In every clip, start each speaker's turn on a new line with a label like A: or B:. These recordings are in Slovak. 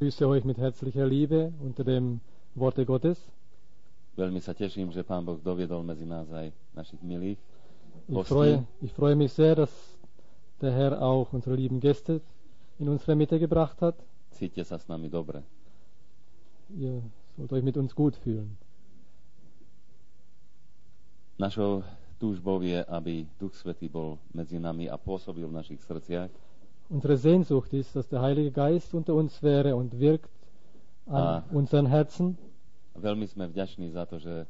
A: grüße euch mit herzlicher Liebe unter dem Worte Gottes.
B: Veľmi sa teším, že Pán Boh doviedol medzi nás aj našich milých
A: Ich
B: hostí.
A: freue mich sehr, dass der Herr auch unsere lieben Gäste in unsere Mitte gebracht hat.
B: Cíťte sa s nami dobre.
A: Ihr sollt euch mit uns gut fühlen.
B: Našou túžbou je, aby Duch Svätý bol medzi nami a pôsobil v našich srdciach.
A: Unsere Sehnsucht ist, dass der Heilige Geist unter uns wäre und wirkt an unseren Herzen.
B: Veľmi sme vďační za to, že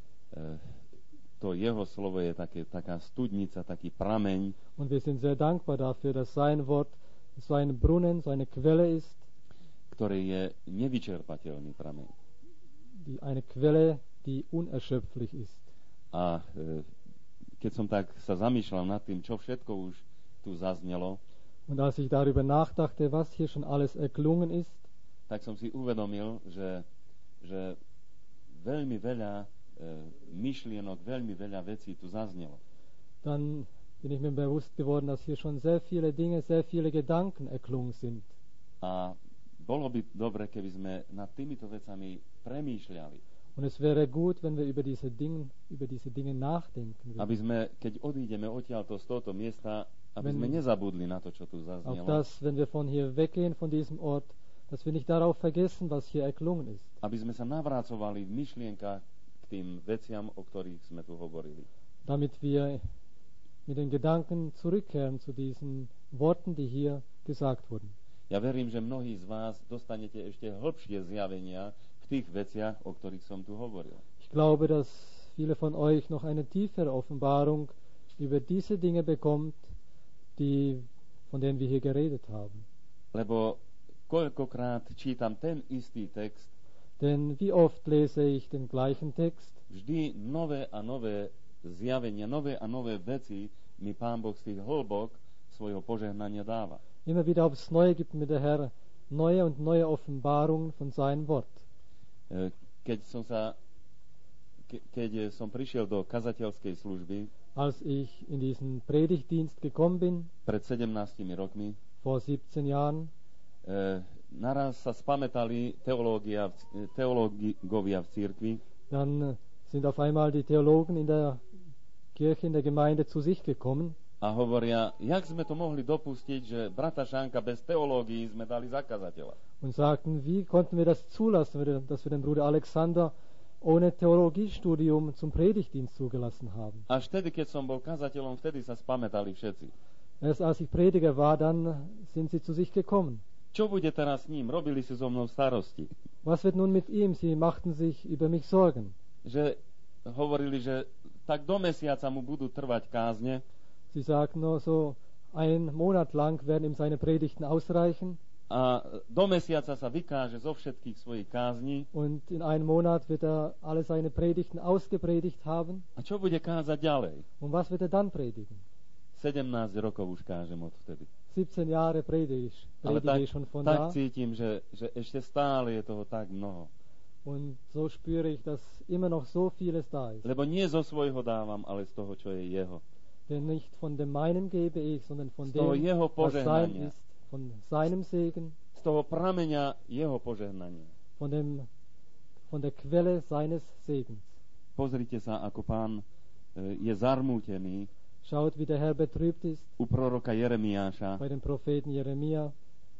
B: to jeho slovo je taká studnica, taký prameň,
A: Und wir sind sehr dankbar dafür, dass sein Wort so ein Brunnen, so eine Quelle ist,
B: ktorý je nevyčerpateľný prameň.
A: eine Quelle, die unerschöpflich ist.
B: A keď som tak sa zamýšľal nad tým, čo všetko už tu zaznelo,
A: Und als ich darüber nachdachte, was hier schon alles erklungen ist,
B: tak som si uvedomil, že veľmi veľa myšlienok, veľmi veľa vecí tu zaznelo.
A: dann bin ich mir bewusst geworden, dass hier schon sehr viele Dinge, sehr viele Gedanken erklungen sind.
B: A bolo by dobre, keby sme nad týmito vecami premýšľali.
A: Und es wäre gut, wenn wir über diese Dinge nachdenken
B: Aby
A: würden.
B: sme, keď odídeme odtiaľto z tohto miesta, aby sme nezabudli na to, čo tu
A: Auf
B: zaznelo.
A: das, wenn wir von hier weggehen, von diesem Ort, dass wir nicht darauf vergessen, was hier erklungen ist.
B: Aby sme sa navracovali v myšlienkach k tým veciam, o ktorých sme tu hovorili.
A: Damit wir mit den Gedanken zurückkehren zu diesen Worten, die hier gesagt wurden.
B: Ja verím, že mnohí z vás dostanete ešte hlbšie zjavenia v tých veciach, o ktorých som tu hovoril.
A: Ich glaube, dass viele von euch noch eine tiefere Offenbarung über diese Dinge bekommt, von denen wir hier geredet haben.
B: Lebo koľkokrát čítam ten istý text,
A: Denn wie oft lese ich den gleichen Text,
B: vždy nové a nové zjavenia, nové a nové veci mi Pán Boh z tých hĺbok svojho požehnania dáva.
A: immer wieder aufs Neue gibt mir der Herr neue und neue Offenbarungen von seinem Wort.
B: Keď som prišiel do kazateľskej služby
A: Als ich in diesen Predigtdienst gekommen bin,
B: pred 17 rokmi,
A: vor 17 Jahren,
B: naraz sa spamätali teológovia v cirkvi
A: dann sind auf einmal die Theologen in der Kirche, in der Gemeinde zu sich gekommen
B: a hovoria, jak sme to mohli dopustiť, že brata Šánka bez teológií sme dali za kazateľa.
A: und sagten, wie konnten wir das zulassen, dass wir den Bruder Alexander ohne Theologiestudium zum Predigtdienst zugelassen haben.
B: Až vtedy, keď som bol kazateľom, vtedy sa spamätali všetci.
A: Erst als ich Prediger war, dann sind sie zu sich gekommen.
B: Čo bude teraz s ním? Robili si so mnou starosti.
A: Was wird nun mit ihm? Sie machten sich über mich Sorgen.
B: Že hovorili, že tak do mesiaca mu budú trvať kázne
A: Sie sagten nur so, 1 Monat lang werden ihm seine Predigten ausreichen
B: a do mesiaca sa vykáže zo všetkých svojich kázní.
A: und in 1 Monat wird er alle seine Predigten ausgepredigt haben.
B: A čo bude kázať ďalej?
A: Und was wird er dann predigen?
B: 17 rokov už kážem odvtedy.
A: 17 Jahre predige
B: Ale
A: ich schon von
B: tak
A: da.
B: cítim, že ešte stále je toho tak mnoho.
A: Und so spüre ich, dass immer noch so vieles da ist.
B: Lebo nie zo svojho dávam, ale z toho, čo je jeho.
A: Denn nicht von dem meinen gebe ich, sondern von
B: Z toho
A: dem,
B: jeho
A: was sein
B: požehnania.
A: ist, von seinem Segen,
B: Z toho prameňa jeho požehnania.
A: von der Quelle seines Segens.
B: Pozrite sa, ako Pán je zarmútený
A: Schaut, wie der Herr betrübt ist
B: u proroka Jeremiáša
A: bei dem Propheten Jeremia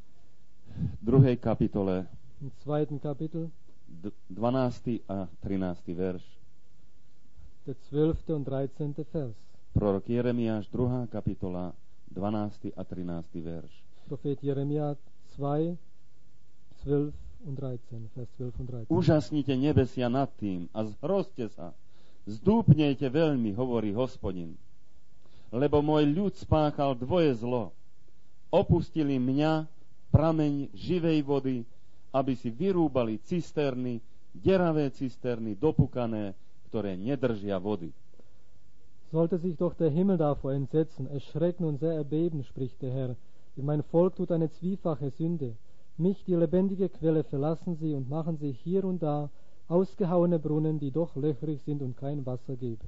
B: v 2. kapitole
A: im 2. Kapitel,
B: 12. a 13. verš.
A: der 12. und 13. Vers.
B: Prorok Jeremiáš, 2. kapitola, 12. a 13. verš.
A: Prophet Jeremia 2, 12 und 13, Vers 12 und 13.
B: Úžasnite nebesia nad tým a zhrozte sa. Zdúpnejte veľmi, hovorí Hospodin. Lebo môj ľud spáchal dvoje zlo. Opustili mňa, prameň živej vody, aby si vyrúbali cisterny, deravé cisterny, dopukané, ktoré nedržia vody.
A: Sollte sich doch der Himmel davor entsetzen, erschrecken und sehr erbeben, spricht der Herr. Denn mein Volk tut eine zwiefache Sünde. Mich, die lebendige Quelle, verlassen sie und machen sie hier und da ausgehauene Brunnen, die doch löchrig sind und kein Wasser geben.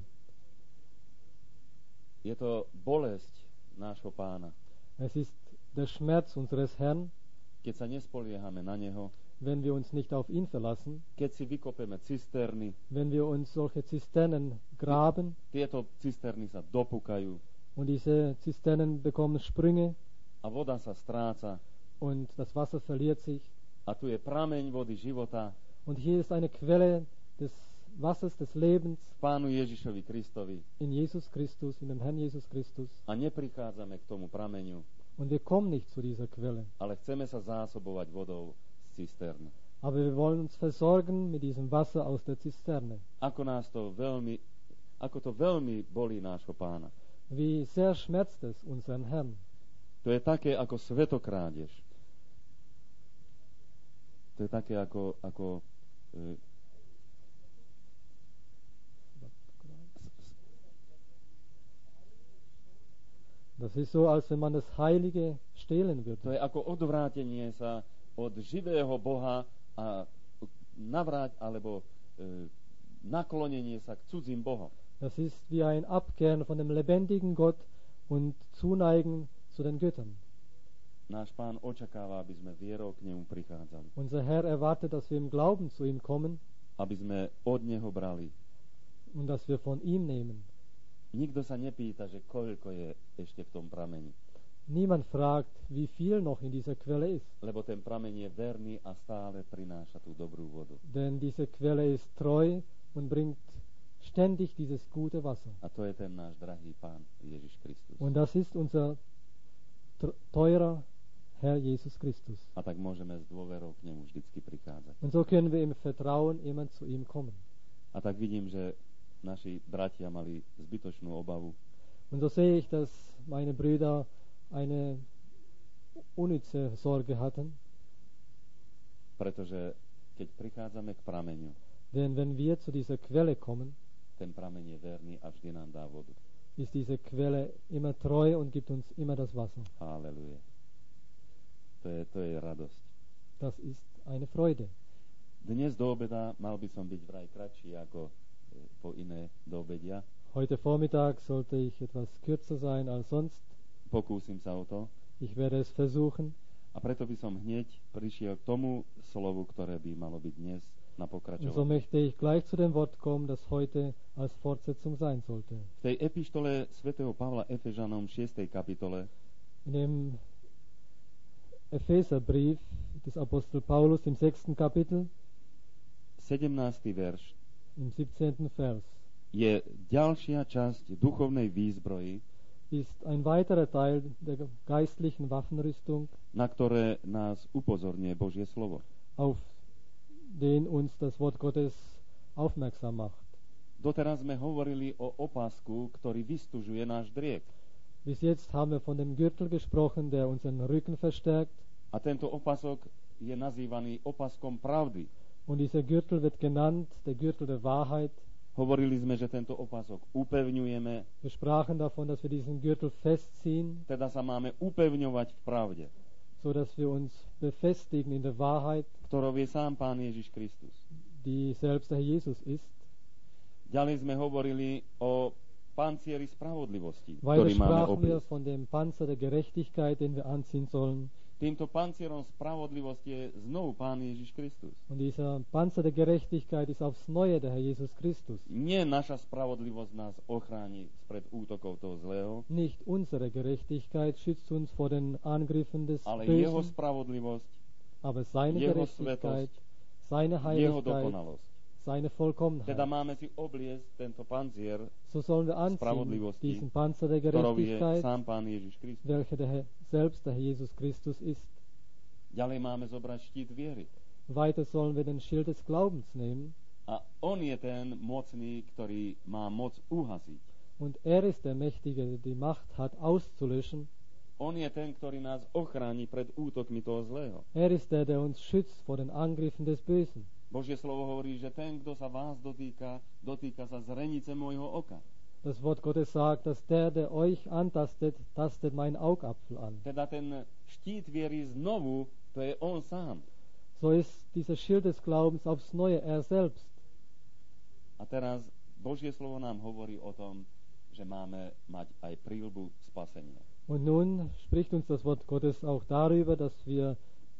B: Je to bolesť nášho Pána.
A: Es ist der Schmerz unseres Herrn,
B: keď sa nespoliehame na neho,
A: wenn wir uns nicht auf ihn verlassen,
B: keď si vykopeme cisterny,
A: wenn wir uns solche Zisternen graben
B: tieto cisterny sa dopúkajú
A: und diese Zisternen bekommen Sprünge
B: a voda sa stráca
A: und das Wasser verliert sich.
B: a tu je prameň vody života
A: Und hier ist eine Quelle des Wassers des Lebens
B: v Pánu Ježišovi Kristovi
A: in Jesus Christus, in dem Herrn Jesus Christus.
B: a neprichádzame k tomu prameňu,
A: Und wir kommen nicht zu dieser Quelle.
B: ale chceme sa zásobovať vodou z cistern.
A: Aber wir wollen uns versorgen mit diesem Wasser aus der Zisterne.
B: Ako to veľmi bolí nášho Pána.
A: Wie sehr schmerzt es unseren Herrn.
B: To je také ako svetokrádež. To je také ako
A: Das ist so, als wenn man das Heilige stehlen
B: to
A: würde.
B: je ako odvrátenie sa od živého Boha a naklonenie sa k cudzím bohom.
A: Das ist wie ein Abkehren von dem lebendigen Gott und Zuneigen zu den Göttern.
B: Náš Pán očakáva, aby sme vierou k nemu prichádzali.
A: Unser Herr erwartet, dass wir im Glauben zu ihm kommen
B: Aby sme od neho brali.
A: und dass wir von ihm nehmen.
B: Nikto sa nepýta, že koľko je ešte v tom prameni.
A: Niemand fragt, wie viel noch in dieser Quelle ist.
B: Lebo ten prameň je verný a stále prináša tú dobrú vodu.
A: Denn diese Quelle ist treu und bringt ständig dieses gute Wasser.
B: A to je ten náš drahý Pán Ježiš Kristus.
A: Und das ist unser teurer Herr Jesus Christus.
B: A tak môžeme s dôverou k nemu vždycky prichádzať.
A: Und so können wir im Vertrauen immer zu ihm kommen.
B: A tak vidím, že naši bratia mali zbytočnú obavu,
A: Und so sehe ich, dass meine Brüder eine unnütze Sorge hatten.
B: pretože keď prichádzame k prameňu,
A: Denn wenn wir zu dieser Quelle kommen,
B: ten prameň je verný a vždy nám dá vodu.
A: ist diese Quelle immer treu und gibt uns immer das Wasser.
B: Halleluja. To je radosť.
A: Das ist eine Freude.
B: Dnes do obeda mal by som byť vraj kratší ako po iné do obedia.
A: Heute Vormittag sollte ich etwas kürzer sein als sonst.
B: Pokúsim sa o to.
A: Ich werde es versuchen.
B: A preto by som hneď prišiel k tomu slovu, ktoré by malo byť dnes na
A: Und so
B: pokračovanie.
A: möchte ich gleich zu dem Wort kommen, das heute als Fortsetzung sein sollte.
B: V tej epištole svätého Pavla Efežanom 6. kapitole
A: In dem Epheserbrief des Apostel Paulus im 6. Kapitel,
B: 17. verš
A: im 17. Vers,
B: je ďalšia časť duchovnej výzbroji,
A: ist ein weiterer Teil der geistlichen Waffenrüstung,
B: na ktoré nás upozorňuje Božie slovo.
A: auf den uns das Wort Gottes aufmerksam macht.
B: Doteraz sme hovorili o opasku, ktorý vystužuje náš driek.
A: Bis jetzt haben wir von dem Gürtel gesprochen, der unseren Rücken verstärkt.
B: A tento opasok je nazývaný opaskom pravdy.
A: Und dieser Gürtel wird genannt, der Gürtel der Wahrheit.
B: Hovorili sme, že tento opasok upevňujeme,
A: Wir sprachen davon, dass wir diesen Gürtel festziehen,
B: teda sa máme upevňovať v pravde,
A: so dass wir uns befestigen in der Wahrheit,
B: ktorou je sám Pán Ježiš Kristus.
A: die selbst der Herr Jesus ist.
B: Ďalej sme hovorili o pancieri spravodlivosti,
A: Weiter
B: ktorý máme
A: sprachen wir
B: obliecť.
A: von dem Panzer der Gerechtigkeit, den wir anziehen sollen.
B: Týmto pancierom spravodlivosti je znovu Pán Ježiš Kristus.
A: Und dieser Panzer der Gerechtigkeit ist aufs Neue der Herr Jesus Christus.
B: Nie naša spravodlivosť nás ochráni spred útokov toho zlého,
A: Nicht unsere Gerechtigkeit schützt uns vor den Angriffen des
B: ale jeho
A: Bösen,
B: spravodlivosť,
A: aber seine
B: jeho
A: Gerechtigkeit,
B: svetosť,
A: seine
B: jeho
A: Heiligkeit,
B: dokonalosť.
A: seine
B: Teda
A: Vollkommenheit.
B: máme si obliecť tento pancier,
A: So sollen wir anziehen
B: Spravodlivosti,
A: diesen Panzer der
B: ktorou je
A: Gerechtigkeit,
B: sám Pán Ježiš Kristus.
A: welcher der Herr, selbst der Herr Jesus Christus ist.
B: Ďalej máme zobrať štít viery.
A: Weiter sollen wir den Schild des Glaubens nehmen.
B: A on je ten mocný, ktorý má moc uhasiť.
A: Und er ist der Mächtige, der die Macht hat, auszulöschen.
B: On je ten, ktorý nás ochráni pred útokmi toho zlého.
A: Er ist der uns schützt vor den Angriffen des Bösen.
B: Božie slovo hovorí, že ten, kto sa vás dotýka, dotýka sa zrenice môjho oka.
A: Das Wort Gottes sagt, dass der euch antastet, tastet meinen Augapfel an.
B: Teda ten štít viery znovu, to je on sám.
A: So ist dieser Schild des Glaubens aufs Neue er selbst.
B: A teraz Božie slovo nám hovorí o tom, že máme mať aj príľbu spasenia.
A: Und nun spricht uns das Wort Gottes auch darüber, dass wir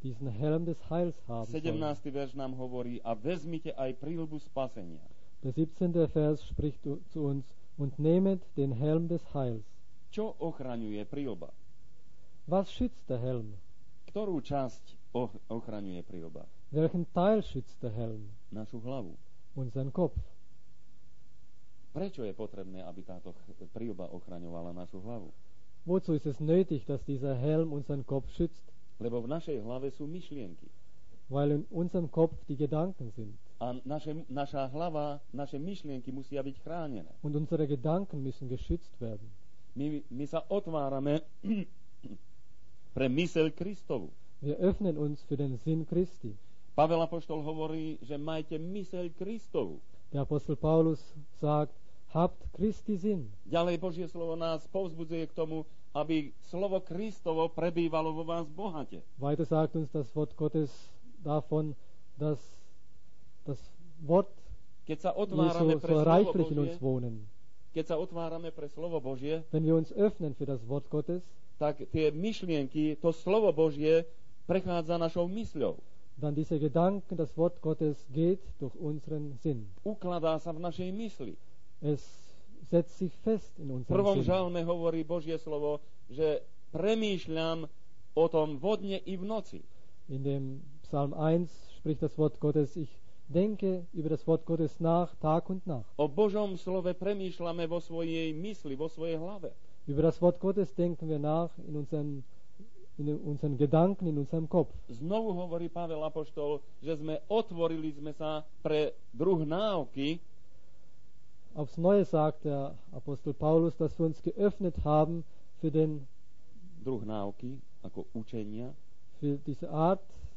A: diesen Helm des Heils haben
B: 17.
A: sollen.
B: verš nám hovorí, a vezmite aj príľbu spasenia.
A: Der 17. Vers spricht zu uns, und nehmet den Helm des Heils.
B: Čo ochraňuje príľba?
A: Was schützt der Helm?
B: Ktorú časť ochraňuje príľba?
A: Welchen Teil schützt der Helm?
B: Našu hlavu.
A: Unseren Kopf.
B: Prečo je potrebné, aby táto príľba ochraňovala našu hlavu?
A: Wozu ist es nötig, dass dieser Helm unseren Kopf schützt?
B: Lebo v našej hlave sú myšlienky.
A: Weil in unserem Kopf die Gedanken sind.
B: A naša hlava, naše myšlienky musia byť chránené.
A: Und unsere Gedanken müssen geschützt werden.
B: My sa otvárame pre myseľ Kristovu.
A: Wir öffnen uns für den Sinn Christi.
B: Pavel apoštol hovorí, že majte myseľ Kristovu.
A: Der Apostel Paulus sagt, habt Christi Sinn.
B: Ďalej Božie slovo nás povzbudzuje k tomu, aby slovo Kristovo prebývalo vo vás bohate.
A: Weiter sagt uns das Wort Gottes davon, dass das Wort
B: Keď sa otvárame
A: Jesu
B: pre
A: soll
B: slovo
A: reichlich in uns
B: Božie,
A: wohnen.
B: keď sa otvárame pre slovo Božie,
A: Wenn wir uns öffnen für das Wort Gottes,
B: tak tie myšlienky, to slovo Božie prechádza našou mysľou.
A: dann diese Gedanken, das Wort Gottes geht durch unseren Sinn.
B: Ukladá sa v našej mysli.
A: Es setzt sich fest in
B: V
A: unserem
B: prvom
A: Sinn.
B: žalme hovorí Božie slovo, že premýšľam o tom vodne i v noci.
A: In dem Psalm 1 spricht das Wort Gottes, ich denke über das Wort Gottes nach, Tag und Nacht.
B: O Božom slove premýšľame vo svojej mysli, vo svojej hlave.
A: Über das Wort Gottes denken wir nach in unseren Gedanken, in unserem Kopf.
B: Znovu hovorí Pavel apoštol, že otvorili sme sa pre druh náuky,
A: Aufs Neue sagt der Apostel Paulus, dass wir uns geöffnet haben für
B: druh náuky, ako učenia,
A: für diese Art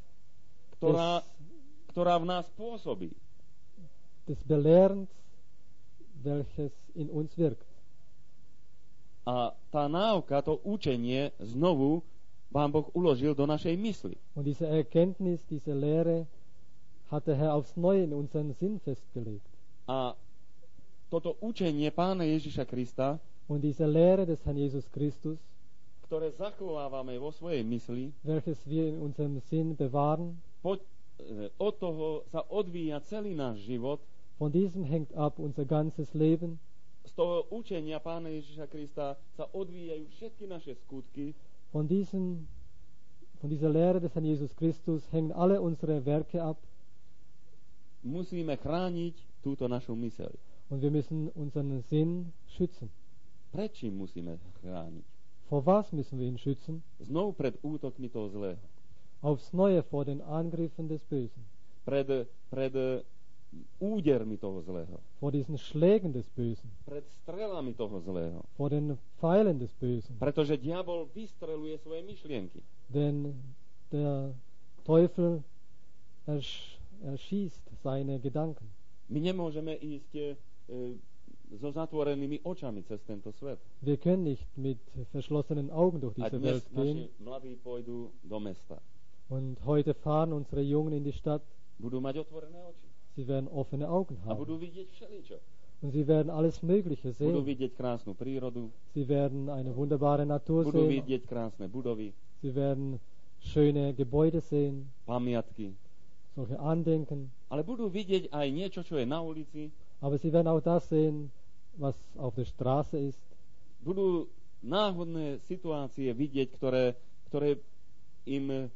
B: ktorá v nás pôsobí.
A: des Belehrens, welches in uns wirkt.
B: A tá náuka, to učenie, znovu vám Boh uložil do našej mysli.
A: Und diese Erkenntnis, diese Lehre hat der Herr aufs Neue in unseren Sinn festgelegt.
B: A toto učenie Pána Ježiša Krista,
A: Und diese Lehre des Herrn Jesus Christus,
B: ktoré zachovávame vo svojej mysli,
A: welches wir in unserem Sinn bewahren,
B: od toho sa odvíja celý náš život.
A: von diesem hängt ab unser ganzes Leben.
B: Z toho učenia Pána Ježiša Krista sa odvíjajú všetky naše skutky.
A: Von dieser Lehre des Herrn Jesus Christus hängen alle unsere Werke ab.
B: Musíme chrániť túto našu myseľ.
A: Und wir müssen unseren Sinn schützen.
B: Prečím musíme chrániť?
A: Vor was müssen wir ihn schützen?
B: Znovu pred útokmi toho zlého.
A: Aufs Neue vor den Angriffen des Bösen.
B: Pred údermi toho zlého.
A: Vor diesen Schlägen des Bösen.
B: Pred strelami toho zlého.
A: Vor den Pfeilen des Bösen.
B: Pretože diabol vystreluje svoje myšlienky.
A: Denn der Teufel erschießt seine Gedanken.
B: My nemôžeme ísť so zatvorenými očami cez tento svet.
A: Wir können nicht mit verschlossenen Augen durch
B: A
A: diese
B: dnes
A: Welt
B: naši
A: gehen.
B: mladí pôjdu do mesta.
A: Und heute fahren unsere Jungen in die Stadt.
B: Budú mať otvorené oči.
A: Sie werden offene Augen
B: A budú
A: haben.
B: vidieť všeličo.
A: Und sie werden alles Mögliche
B: Budú
A: sehen.
B: vidieť krásnu prírodu,
A: Sie werden eine wunderbare Natur
B: budú
A: sehen.
B: vidieť krásne budovy,
A: Sie werden schöne Gebäude sehen,
B: pamiatky,
A: solche Andenken.
B: ale budú vidieť aj niečo, čo je na ulici.
A: Aber sie werden auch das sehen, was auf der Straße ist.
B: Budú náhodné situácie vidieť, ktoré im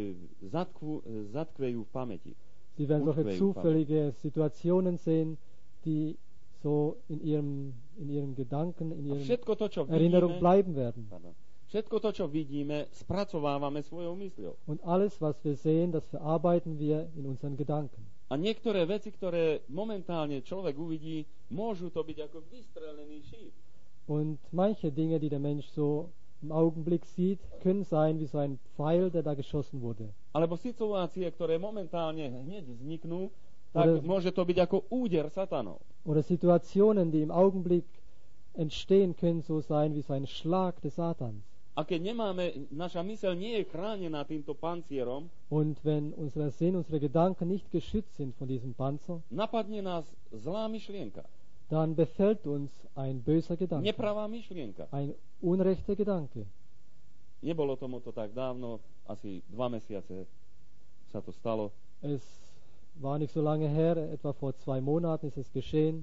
B: zatkvejú v pamäti.
A: Sie werden solche
B: Utkvejú v pamäti.
A: zufällige Situationen sehen, die so in ihren Gedanken, in
B: A
A: ihren
B: všetko to, čo
A: Erinnerung
B: vidíme,
A: bleiben werden.
B: všetko to, čo vidíme, spracovávame svojou mysľou.
A: Und alles, was wir sehen, das verarbeiten wir in unseren Gedanken.
B: A niektoré veci, ktoré momentálne človek uvidí, môžu to byť ako vystrelený šíp.
A: Und manche Dinge, die der Mensch so im Augenblick sieht, können sein wie so ein Pfeil, der da geschossen wurde.
B: Alebo situácie, ktoré momentálne hneď vzniknú, tak môže to byť ako úder satanov.
A: Oder Situationen, die im Augenblick entstehen, können so sein wie so ein Schlag des Satans.
B: A keď naša myseľ nie je chránená týmto pancierom,
A: Und wenn unser Sinn, unsere Gedanken nicht geschützt sind von diesem Panzer,
B: napadne nás zlá myšlienka,
A: dann befällt uns ein böser Gedanke,
B: nepravá myšlienka.
A: ein unrechter Gedanke.
B: Nebolo tomu to tak dávno, asi 2 mesiace sa to stalo.
A: Es war nicht so lange her, etwa vor 2 Monaten ist es geschehen.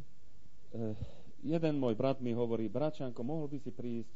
B: Jeden môj brat mi hovorí, bračanko, mohol by si prísť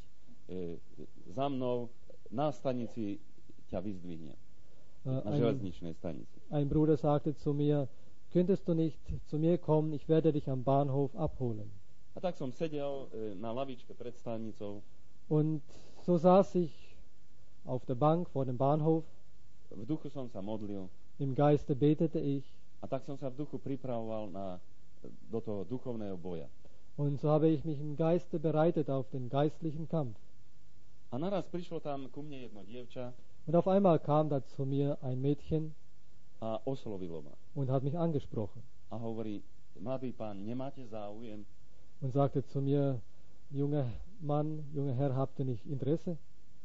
B: za mnou, na stanici ťa vyzdvihnem. Na železničnej stanici.
A: Ein Bruder sagte zu mir, könntest du nicht zu mir kommen, ich werde dich am Bahnhof abholen.
B: A tak som sedel na lavičke pred stanicou.
A: Und so saß ich auf der Bank vor dem Bahnhof.
B: V duchu som sa modlil.
A: Im Geiste betete ich.
B: A tak som sa v duchu pripravoval do toho duchovného boja.
A: Und so habe ich mich im Geiste bereitet auf den geistlichen Kampf.
B: A naraz prišlo tam ku mne jedno dievča.
A: Und auf einmal kam da zu mir ein Mädchen
B: a oslovilo ma.
A: und hat mich angesprochen.
B: A hovorí, mladý pán, nemáte záujem?
A: Und sagte zu mir, junger Mann, junger Herr, habt ihr nicht Interesse?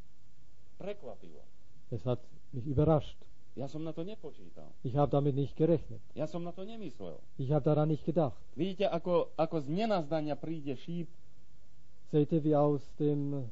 B: Prekvapilo.
A: Es hat mich überrascht.
B: Ja som na to nepočítal.
A: Ich habe damit nicht gerechnet.
B: Ja som na to nemyslel.
A: Ich habe daran nicht gedacht.
B: Vidíte, ako z nenazdania príde šíp?
A: Seht ihr, wie aus dem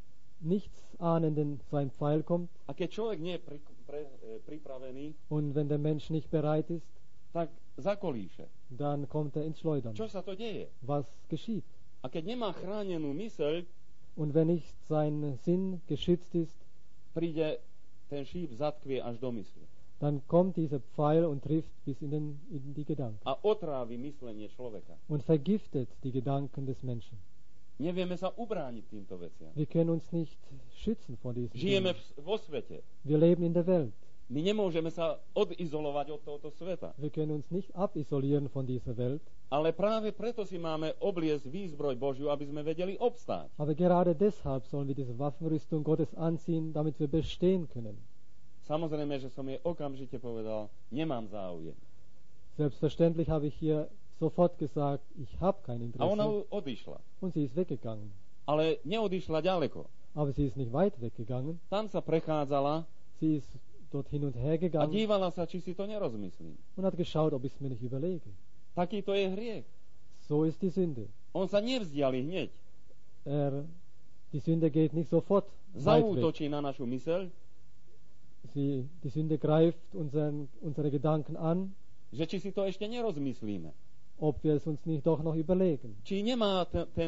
A: Nichtsahnenden sein Pfeil kommt?
B: A keď človek nie je pripravený,
A: und wenn der Mensch nicht bereit ist,
B: tak zakolíše.
A: dann kommt er ins Schleudern.
B: Čo sa to deje?
A: Was geschieht?
B: A keď nemá chránenú myseľ,
A: und wenn nicht sein Sinn geschützt ist,
B: príde ten šíp, zatkvie až do mysle.
A: dann kommt dieser Pfeil und trifft bis in die Gedanken.
B: A otrávi myslenie človeka.
A: Und vergiftet die Gedanken des Menschen.
B: Nevieme sa ubrániť týmto veciam.
A: Wir können uns nicht schützen vor diesen
B: Žijeme
A: Dingen.
B: vo svete.
A: Wir leben in der Welt.
B: My nemôžeme sa odizolovať od tohoto sveta.
A: Wir können uns nicht abisolieren von dieser Welt.
B: Ale práve preto si máme obliecť výzbroj Božiu, aby sme vedeli obstáť.
A: Aber gerade deshalb sollen wir diese Waffenrüstung Gottes anziehen, damit wir bestehen können.
B: Samozrejme, že som jej okamžite povedal, nemám záujem.
A: Selbstverständlich habe ich hier sofort gesagt, ich habe kein
B: A ona
A: Interesse.
B: odišla.
A: Und sie ist weggegangen.
B: Ale neodišla ďaleko.
A: Aber sie ist nicht weit weggegangen.
B: Tam sa prechádzala
A: Sie ist dort hin und her
B: a
A: gegangen
B: dívala sa, či si to nerozmyslím.
A: und hat geschaut, ob ich es mir nicht überlege.
B: Takýto je hriech.
A: So ist die Sünde.
B: On sa nevzdiali hneď.
A: Die Sünde geht nicht sofort weit weg.
B: Zaútočí na našu myseľ,
A: Die Sünde greift unsere Gedanken an,
B: že či si to ešte nerozmyslíme.
A: ob wir es uns nicht doch noch überlegen.
B: Či nemá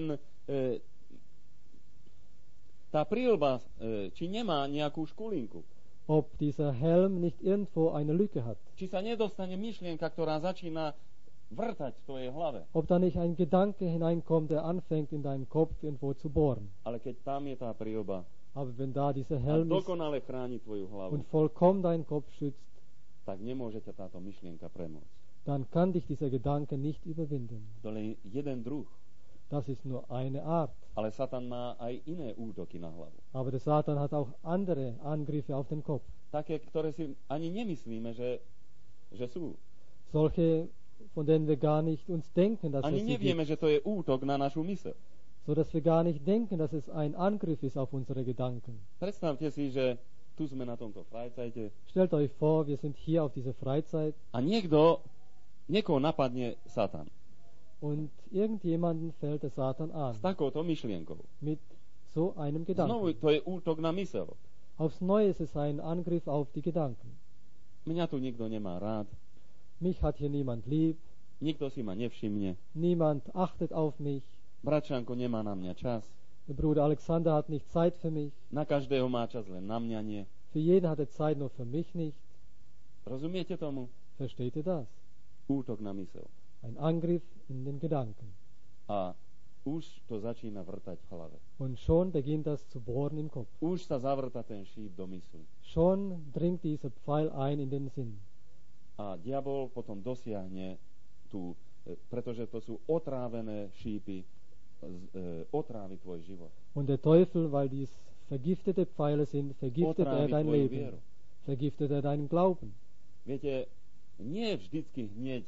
B: tá príľba, či nemá nejakú škulinku.
A: Ob dieser Helm nicht irgendwo eine Lücke hat.
B: Či sa nedostane myšlienka, ktorá začína vrtať v tvojej hlave.
A: Ob da nicht ein Gedanke hineinkommt, der anfängt in deinem Kopf irgendwo zu bohren.
B: Ale keď tam je tá príľba
A: Aber wenn da dieser
B: a
A: Helm ist
B: dokonale chráni tvoju hlavu,
A: und vollkommen deinen Kopf schützt,
B: tak nemôže ťa táto myšlienka premôcť.
A: dann kann dich dieser Gedanke nicht überwinden.
B: To je jeden druh.
A: Das ist nur eine Art.
B: Ale Satan má aj iné útoky na hlavu.
A: Aber der Satan hat auch andere Angriffe auf den Kopf.
B: Také, ktoré si ani nemyslíme, že sú.
A: Solche, von denen wir gar nicht uns denken, dass
B: Ani
A: es sie
B: nevieme,
A: gibt.
B: že to je útok na našu myseľ.
A: So dass wir gar nicht denken, dass es ein Angriff ist auf unsere Gedanken.
B: Predstavte si, že tu sme na tomto Freizajte
A: Stellt euch vor, wir sind hier auf dieser Freizeit
B: a niekoho napadne Satan
A: und irgendjemanden fällt der Satan an
B: s takouto myšlienkou.
A: mit so einem
B: Znovu
A: Gedanken.
B: to je útok na myseľ.
A: Aufs Neue ist es ein Angriff auf die Gedanken.
B: Mňa tu nikto nemá rád,
A: Mich hat hier niemand lieb,
B: nikto si ma nevšimne,
A: niemand achtet auf mich,
B: bračanko nemá na mňa čas,
A: der Bruder Alexander hat nicht Zeit für mich,
B: na každého má čas, len na mňa nie.
A: für jeden hat er Zeit, nur für mich nicht.
B: Rozumiete tomu?
A: Versteht ihr das?
B: Útok na myseľ.
A: Ein Angriff in den Gedanken.
B: A už to začína vrtať v hlave.
A: Und schon beginnt das zu bohren im Kopf.
B: Už sa zavrta ten šíp do mysli.
A: Schon dringt dieser Pfeil ein in den Sinn.
B: A diabol potom dosiahne pretože to sú otrávené šípy, otrávi tvoj život.
A: Und der Teufel, weil dies vergiftete Pfeile sind, vergiftet er
B: Otrávi
A: dein
B: tvoju
A: Leben,
B: vieru.
A: vergiftet er deinen Glauben.
B: Viete, nie vždycky hneď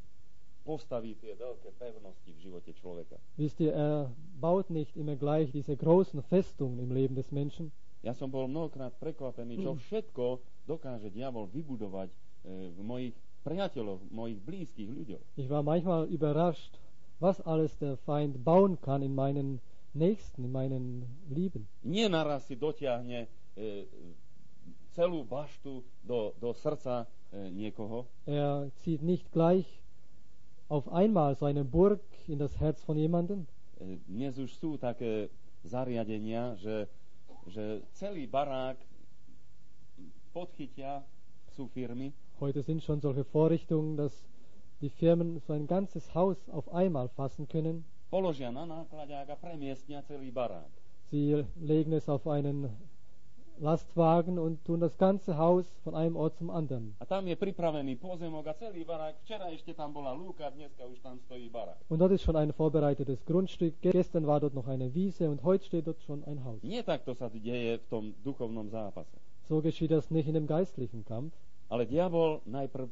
B: postaví tie veľké pevnosti v živote človeka.
A: Wisst ihr, er baut nicht immer gleich diese großen Festungen im Leben des Menschen.
B: Ja som bol mnohokrát prekvapený, čo všetko dokáže diabol vybudovať v mojich priateľoch, v mojich blízkych ľuďoch.
A: Ich war manchmal überrascht, was alles der Feind bauen kann in meinen Nächsten, in meinen Lieben.
B: Nie naraz si dotiahne celú baštu do srdca niekoho.
A: Er zieht nicht gleich auf einmal so eine Burg in das Herz von jemandem.
B: Dnes už sú také zariadenia, že celý barák podchytia, sú firmy.
A: Heute sind schon solche Vorrichtungen, dass die Firmen so ein ganzes Haus auf einmal fassen können.
B: Položia na náklaďák a premiestnia celý barák.
A: Sie legen es auf einen Lastwagen und tun das ganze Haus von einem Ort zum anderen.
B: A tam je pripravený pozemok a celý barák. Včera ešte tam bola lúka, dneska už tam stojí barák.
A: Und dort ist schon ein vorbereitetes Grundstück. Gestern war dort noch eine Wiese und heute steht dort schon ein Haus.
B: Nie takto sa deje v tom duchovnom zápase.
A: So geschieht das nicht in dem geistlichen Kampf.
B: Ale diabol najprv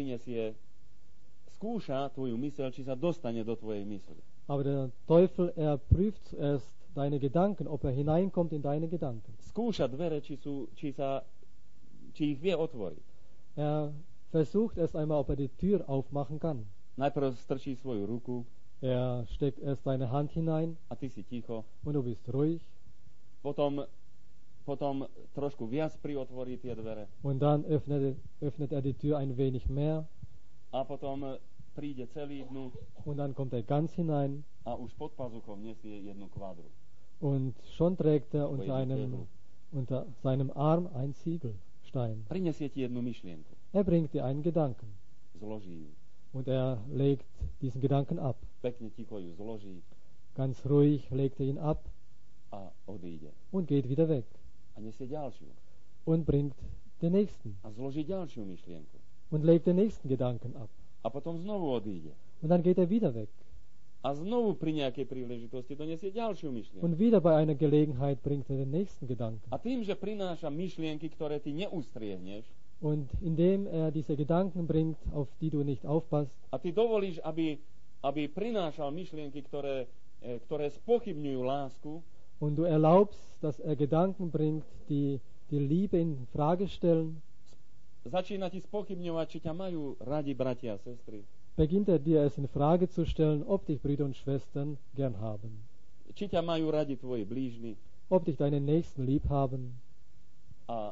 B: skúša tvoju myseľ, či sa dostane do tvojej mysli.
A: Aber der Teufel, er prüft zuerst deine Gedanken, ob er hineinkommt in deine Gedanken.
B: Skúša dvere, či ich vie otvoriť.
A: Er versucht erst einmal, ob er die Tür aufmachen kann.
B: Najprv strčí svoju ruku.
A: Er steckt erst seine Hand hinein.
B: A ty si ticho.
A: Und du bist ruhig.
B: Potom trošku viac priotvorí tie dvere.
A: Und dann öffnet er die Tür ein wenig mehr.
B: A potom príde celý dnu.
A: Und dann kommt er ganz hinein.
B: A už pod pazuchom nesie jednu kvadru.
A: Und schon trägt er unter seinem Arm ein Ziegelstein.
B: Prinesie ti jednu myšlienku.
A: Er bringt dir einen Gedanken.
B: Zloží ju.
A: Und er legt diesen Gedanken ab.
B: Pekne ticho ju zloží.
A: Ganz ruhig legt er ihn ab.
B: A odíde.
A: Und geht wieder weg.
B: A nesie ďalšiu.
A: Und bringt den nächsten.
B: A zloží ďalšiu myšlienku.
A: Und legt den nächsten Gedanken ab.
B: A potom znovu odíde.
A: Und dann geht er wieder weg.
B: A znovu pri nejakej príležitosti donesie ďalšiu myšlienku.
A: Und wieder bei einer Gelegenheit bringt er den nächsten Gedanken.
B: A tým, že prináša myšlienky, ktoré ty neustriehneš,
A: und indem er diese Gedanken bringt, auf die du nicht aufpasst,
B: a ty dovolíš, aby prinášal myšlienky, ktoré spochybňujú lásku,
A: und du erlaubst, dass er Gedanken bringt, die die Liebe in Frage stellen,
B: začína ti spochybňovať, či ťa majú radi bratia a sestry.
A: Beginnt er dir es in Frage zu stellen, ob dich Brüder und Schwestern gern haben.
B: Či ťa majú radi tvoji blížni.
A: Ob dich deine Nächsten lieb haben.
B: A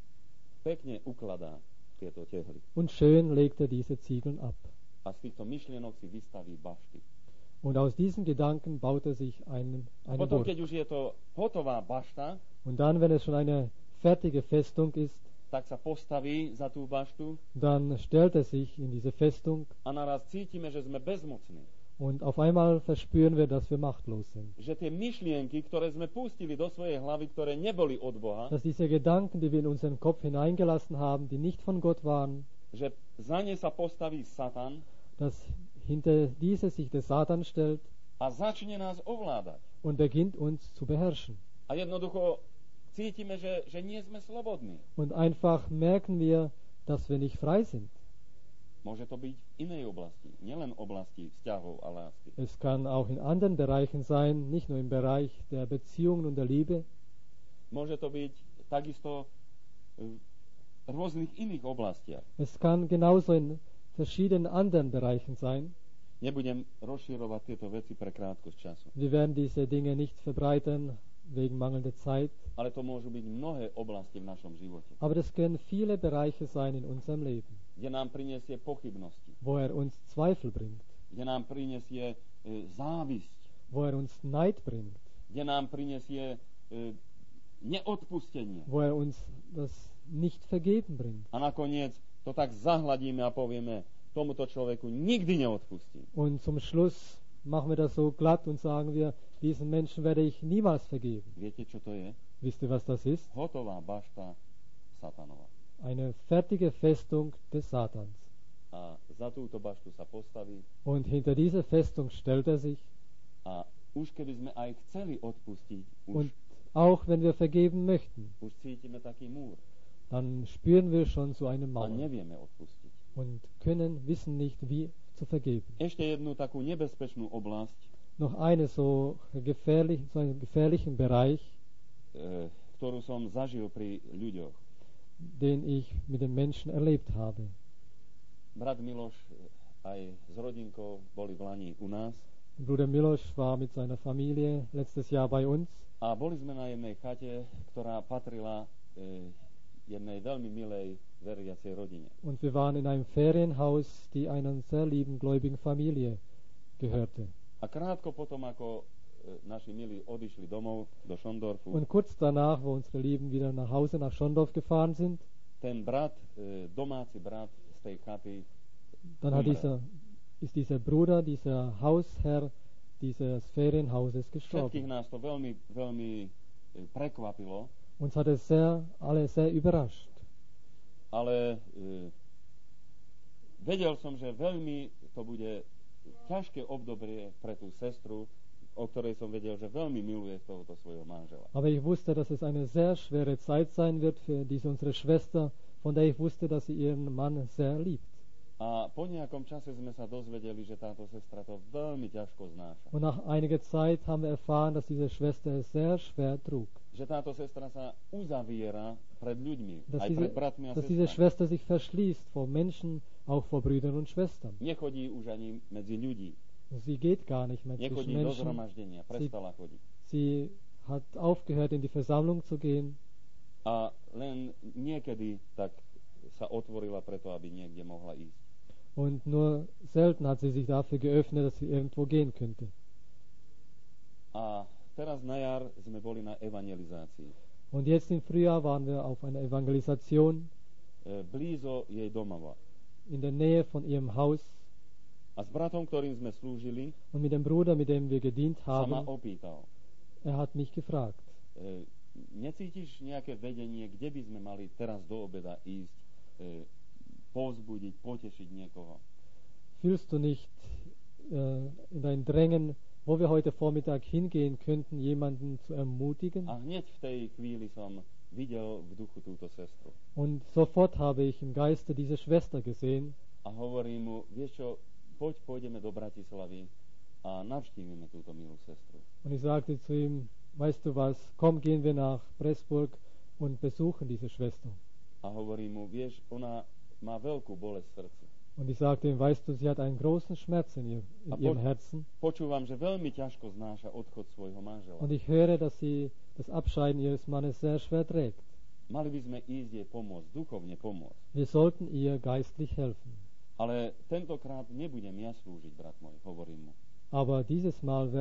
B: pekne ukladá tieto tehly.
A: Und schön legt er diese Ziegeln ab.
B: A z týchto myšlienok si vystaví bašty.
A: Und aus diesen Gedanken baut er sich eine
B: potom,
A: Burg.
B: keď už je to hotová bašta,
A: und dann, wenn es schon eine fertige Festung ist,
B: tak sa postaví za tú baštu.
A: Dann stellt er sich in diese Festung.
B: A naraz cítime, že sme bezmocní.
A: Und auf einmal verspüren wir, dass wir machtlos sind.
B: Že tie myšlienky, ktoré sme pustili do svojej hlavy, ktoré neboli od Boha,
A: dass diese Gedanken, die wir in unseren Kopf hineingelassen haben, die nicht von Gott waren,
B: že za ne sa postaví Satan,
A: dass hinter diese sich der Satan stellt
B: a začne nás ovládať.
A: Und beginnt uns zu beherrschen.
B: A jednoducho cítime, že nie sme slobodní.
A: Und einfach merken wir, dass wir nicht frei sind.
B: Môže to byť v inej oblasti, nielen oblasti vzťahov a lásky.
A: Es kann auch in anderen Bereichen sein, nicht nur im Bereich der Beziehungen und der Liebe.
B: Môže to byť takisto v rôznych iných oblastiach.
A: Es kann genauso in verschiedenen anderen Bereichen sein.
B: Nebudem rozširovať tieto veci pre krátkosť času.
A: Wir werden diese Dinge nicht verbreitern wegen mangelnder Zeit.
B: Ale to môžu byť mnohé oblasti v našom živote.
A: Aber das können viele Bereiche sein in unserem Leben.
B: Kde nám prinesie pochybnosti.
A: Wo er uns Zweifel bringt.
B: Kde nám prinesie závisť.
A: Wo er uns Neid bringt.
B: Kde nám prinesie neodpustenie.
A: Wo er uns das nicht vergeben bringt.
B: A nakoniec to tak zahladíme a povieme, tomuto človeku nikdy neodpustím.
A: Und zum Schluss machen wir das so glatt und sagen wir, diesen Menschen werde ich niemals vergeben.
B: Viete, čo to je?
A: Wisst ihr, was das ist?
B: Hotová bašta Satanova.
A: Eine fertige Festung des Satans.
B: A za túto baštu sa postaví.
A: Und hinter diese Festung stellt er sich.
B: A už keby sme aj chceli odpustiť,
A: und auch wenn wir vergeben möchten,
B: už cítime taký múr.
A: Dann spüren wir schon so eine
B: A
A: Mauer.
B: nevieme odpustiť.
A: Und wissen nicht, wie zu vergeben.
B: Ešte jednu takú nebezpečnú oblasť.
A: Noch so einen gefährlichen Bereich,
B: ktorú som zažil pri ľuďoch.
A: Den ich mit den Menschen erlebt habe.
B: Brat Miloš aj s rodinkou boli v Lani u nás.
A: Bruder Miloš war mit seiner Familie letztes Jahr bei uns.
B: A boli sme na jednej chate, ktorá patrila jednej veľmi milej veriacej rodine.
A: Und wir waren in einem Ferienhaus, die einer sehr lieben gläubigen Familie gehörte.
B: A krátko potom, ako naši milí odišli domov do Schondorfu,
A: Und kurz danach, wo unsere Lieben wieder nach Hause nach Schondorf gefahren sind,
B: ten brat, domáci brat z tej chaty,
A: dann ist dieser Bruder, dieser Hausherr dieses Ferienhauses
B: všetkých
A: gestorben.
B: nás to veľmi, veľmi prekvapilo,
A: Uns hat es alle sehr überrascht.
B: ale vedel som, že veľmi to bude ťažké obdobie pre tú sestru, o ktorej som vedel, že veľmi miluje tohoto svojho manžela.
A: Aber ich wusste, dass es eine sehr schwere Zeit sein wird für diese unsere Schwester, von der ich wusste, dass sie ihren Mann sehr liebt.
B: A po nejakom čase sme sa dozvedeli, že táto sestra to veľmi ťažko znáša.
A: Und nach einiger Zeit haben wir erfahren, dass diese Schwester es sehr schwer trug.
B: Že táto sestra sa uzaviera pred ľuďmi,
A: Dass
B: aj pred bratmi a
A: diese
B: sestrami.
A: Schwester sich verschließt vor Menschen, auch vor Brüdern und Schwestern.
B: Nechodí už ani medzi ľudí.
A: Sie geht gar nicht mehr zwischen
B: Nechodí do
A: Menschen.
B: zhromaždenia, prestala chodiť.
A: Sie hat aufgehört, in die Versammlung zu gehen.
B: A len niekedy tak sa otvorila preto, aby niekde mohla ísť.
A: Und nur selten hat sie sich dafür geöffnet, dass sie irgendwo gehen könnte.
B: A teraz na jar sme boli na evangelizácii.
A: Und jetzt im Frühjahr waren wir auf einer Evangelisation
B: Blízo jej domova.
A: in der Nähe von ihrem Haus.
B: A s bratom, ktorým sme slúžili,
A: Und mit dem Bruder, mit dem wir gedient
B: sa ma
A: haben,
B: opýtal.
A: hat mich gefragt,
B: Necítiš nejaké vedenie, kde by sme mali teraz do obeda ísť, povzbudiť, potešiť niekoho?
A: fühlst du nicht in dein Drängen, wo wir heute Vormittag hingehen könnten, jemanden zu ermutigen?
B: A hneď v tej chvíli som videl v duchu túto sestru.
A: Und sofort habe ich im Geiste diese Schwester gesehen
B: A hovorím mu, vieš čo, pôjdeme do Bratislavy a navštívime túto milú sestru.
A: und ich sagte zu ihm, weißt du was, komm, gehen wir nach Pressburg und besuchen diese Schwester.
B: A hovorím mu, vieš, ona má veľkú bolesť v srdci.
A: Und ich sagte ihm, weißt du, sie hat einen großen Schmerz in ihrem Herzen.
B: Počúvam, že veľmi ťažko znáša odchod svojho manžela.
A: Und ich höre, dass sie das Abscheiden ihres Mannes sehr schwer trägt.
B: Mali by sme ísť jej pomôcť, duchovne pomôcť.
A: Wir sollten ihr geistlich helfen.
B: Ale tentokrát nebudem ja slúžiť, brat môj, hovorím mu.
A: Aber dieses Mal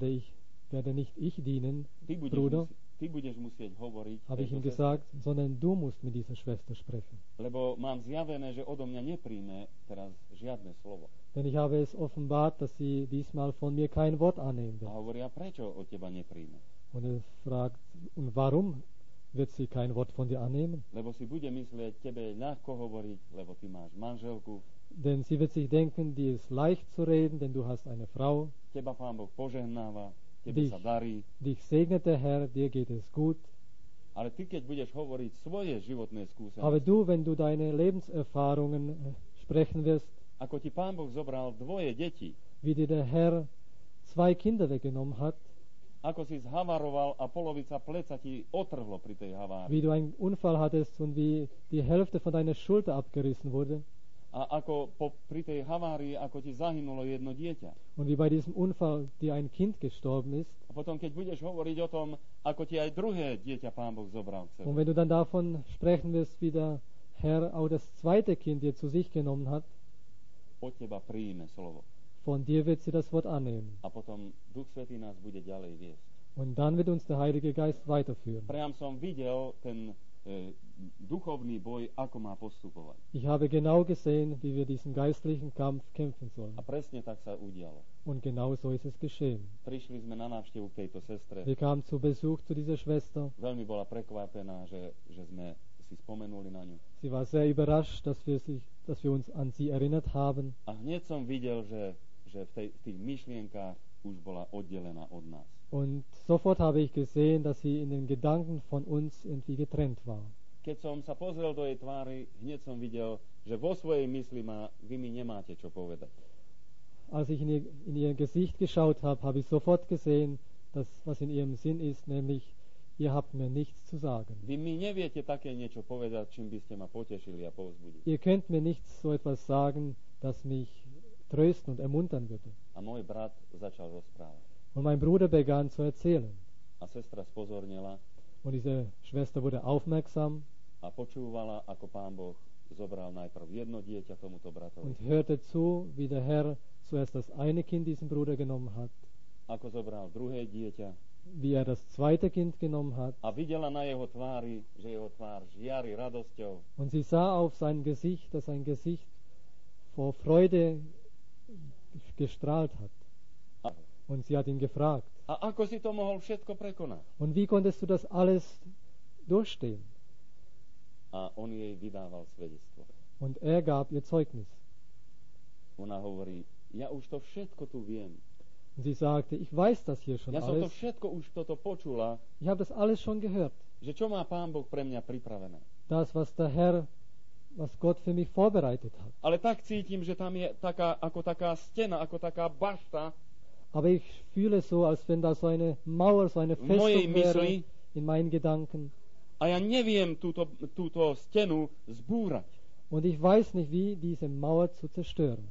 A: werde nicht ich dienen, Bruder,
B: Ty budeš musieť hovoriť,
A: habe ich ihm
B: tejto
A: gesagt, sondern du musst mit dieser Schwester sprechen.
B: lebo mám zjavené, že odo mňa nepríjme teraz žiadne slovo.
A: Denn ich habe es offenbart, dass sie diesmal von mir kein Wort annehmen
B: A
A: wird.
B: hovoria, prečo od teba nepríjme?
A: Und er fragt, und warum wird sie kein Wort von dir annehmen?
B: Lebo si bude myslieť, tebe je ľahko hovoriť, lebo ty máš manželku,
A: Denn sie wird sich denken, dir ist leicht zu reden, denn du hast eine Frau,
B: teba Pán Boh požehnáva, tebe
A: dich,
B: sa darí,
A: dich segnet der Herr, dir geht es gut.
B: ale ty keď budeš hovoriť svoje životné
A: Aber
B: skúsenosti,
A: du, wenn du deine Lebenserfahrungen sprechen wirst,
B: ako ti Pán Boh zobral dvoje deti,
A: wie dir der Herr 2 Kinder weggenommen hat,
B: ako si zhavaroval a polovica pleca ti otrhlo pri tej havárii.
A: wie du einen Unfall hattest und wie die Hälfte von deiner Schulter abgerissen wurde
B: A ako pri tej havárii, ako ti zahynulo jedno dieťa.
A: und wie bei diesem Unfall dir ein Kind gestorben ist.
B: A potom, keď budeš hovoriť o tom, ako ti aj druhé dieťa Pán Boh zobral k
A: Und
B: sebe.
A: wenn du dann davon sprechen wirst, wie der Herr auch das zweite Kind dir zu sich genommen hat,
B: Od teba príjme slovo.
A: von dir wird sie das Wort annehmen.
B: A potom Duch Svätý nás bude ďalej viesť.
A: Und dann wird uns der Heilige Geist weiterführen.
B: Priam som videl ten duchovný boj, ako má postupovať.
A: Ich habe genau gesehen, wie wir diesen geistlichen Kampf kämpfen sollen.
B: A presne tak sa udialo.
A: Und genau so ist es geschehen.
B: Prišli sme na návštevu k tejto sestre.
A: Wir kamen zu Besuch zu dieser Schwester.
B: Veľmi bola prekvapená, že sme si spomenuli na ňu.
A: Sie war sehr überrascht, dass wir uns an sie erinnert haben.
B: A hneď som videl, že v tých myšlienkách už bola oddelená od nás.
A: Und sofort habe ich gesehen, dass sie in den Gedanken von uns irgendwie getrennt war.
B: Keď som sa pozrel do jej tvári, hneď som videl, že vo svojej mysli vy mi nemáte čo povedať.
A: Als ich in ihr Gesicht geschaut habe, habe ich sofort gesehen, dass was in ihrem Sinn ist, nämlich, ihr habt mir nichts zu sagen.
B: Vy mi neviete také niečo povedať, čím by ste ma potešili a povzbudili.
A: Ihr könnt mir nichts so etwas sagen, das mich trösten und ermuntern würde.
B: A môj brat začal rozprávať.
A: Und mein Bruder begann zu erzählen.
B: A sestra spozornila
A: Und diese Schwester wurde aufmerksam.
B: a počúvala, ako Pán Boh zobral najprv jedno dieťa tomuto bratovi,
A: und hörte zu, wie der Herr zuerst das eine Kind diesem Bruder genommen hat,
B: ako zobral druhé dieťa
A: wie er das zweite Kind genommen hat.
B: a videla na jeho tvári, že jeho tvár žiari radosťou.
A: Und sie sah auf sein Gesicht, dass sein Gesicht vor Freude gestrahlt hat.
B: A,
A: Und sie hat ihn gefragt,
B: a ako si to mohol všetko prekonať?
A: und wie konntest du das alles durchstehen?
B: A on jej vydával svedectvo.
A: Und er gab ihr Zeugnis.
B: Ona hovorí, ja už to všetko tu viem.
A: Und sie sagte, ich weiß das hier schon
B: Ja som to
A: alles.
B: všetko už toto počula,
A: Ich habe das alles schon gehört.
B: že čo má Pán Boh pre mňa pripravené.
A: Das, was der Herr, was Gott für mich vorbereitet hat.
B: Ale tak cítim, že tam je taká stena, ako taká bašta
A: Aber ich fühle so, als wenn da so eine Mauer, so eine
B: v mojej
A: Festung
B: mysli
A: wäre in meinen Gedanken.
B: a ja neviem túto stenu zbúrať.
A: Und ich weiß nicht, wie diese Mauer zu zerstören.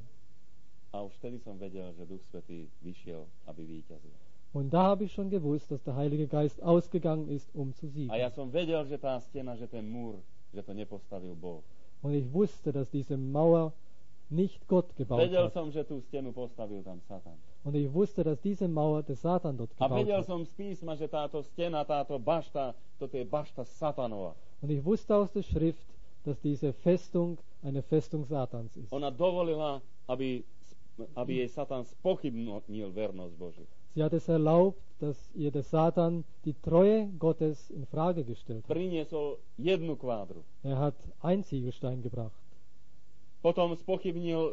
B: A už vtedy som vedel, že Duch Svätý vyšiel, aby víťazil.
A: Und da habe ich schon gewusst, dass der Heilige Geist ausgegangen ist, um zu siegen.
B: A ja som vedel, že tá stena, že ten múr, že to nepostavil Boh.
A: Und ich wusste, dass diese Mauer nicht Gott gebaut
B: Vedel
A: hat.
B: som, že tú stenu postavil tam Satan.
A: Und ich wusste, dass diese Mauer der Satan dort
B: A
A: gebaut
B: vedel
A: hat.
B: som z písma, že táto stena, táto bašta, toto je bašta Satanova.
A: Und ich wusste aus der Schrift, dass diese Festung eine Festung Satans ist.
B: Ona dovolila, aby jej Satan spochybnil vernosť Božiu.
A: Sie hat es erlaubt, dass ihr der Satan die Treue Gottes in Frage gestellt hat.
B: Priniesol jednu kvádru.
A: Er hat ein Ziegelstein gebracht.
B: Potom spochybnil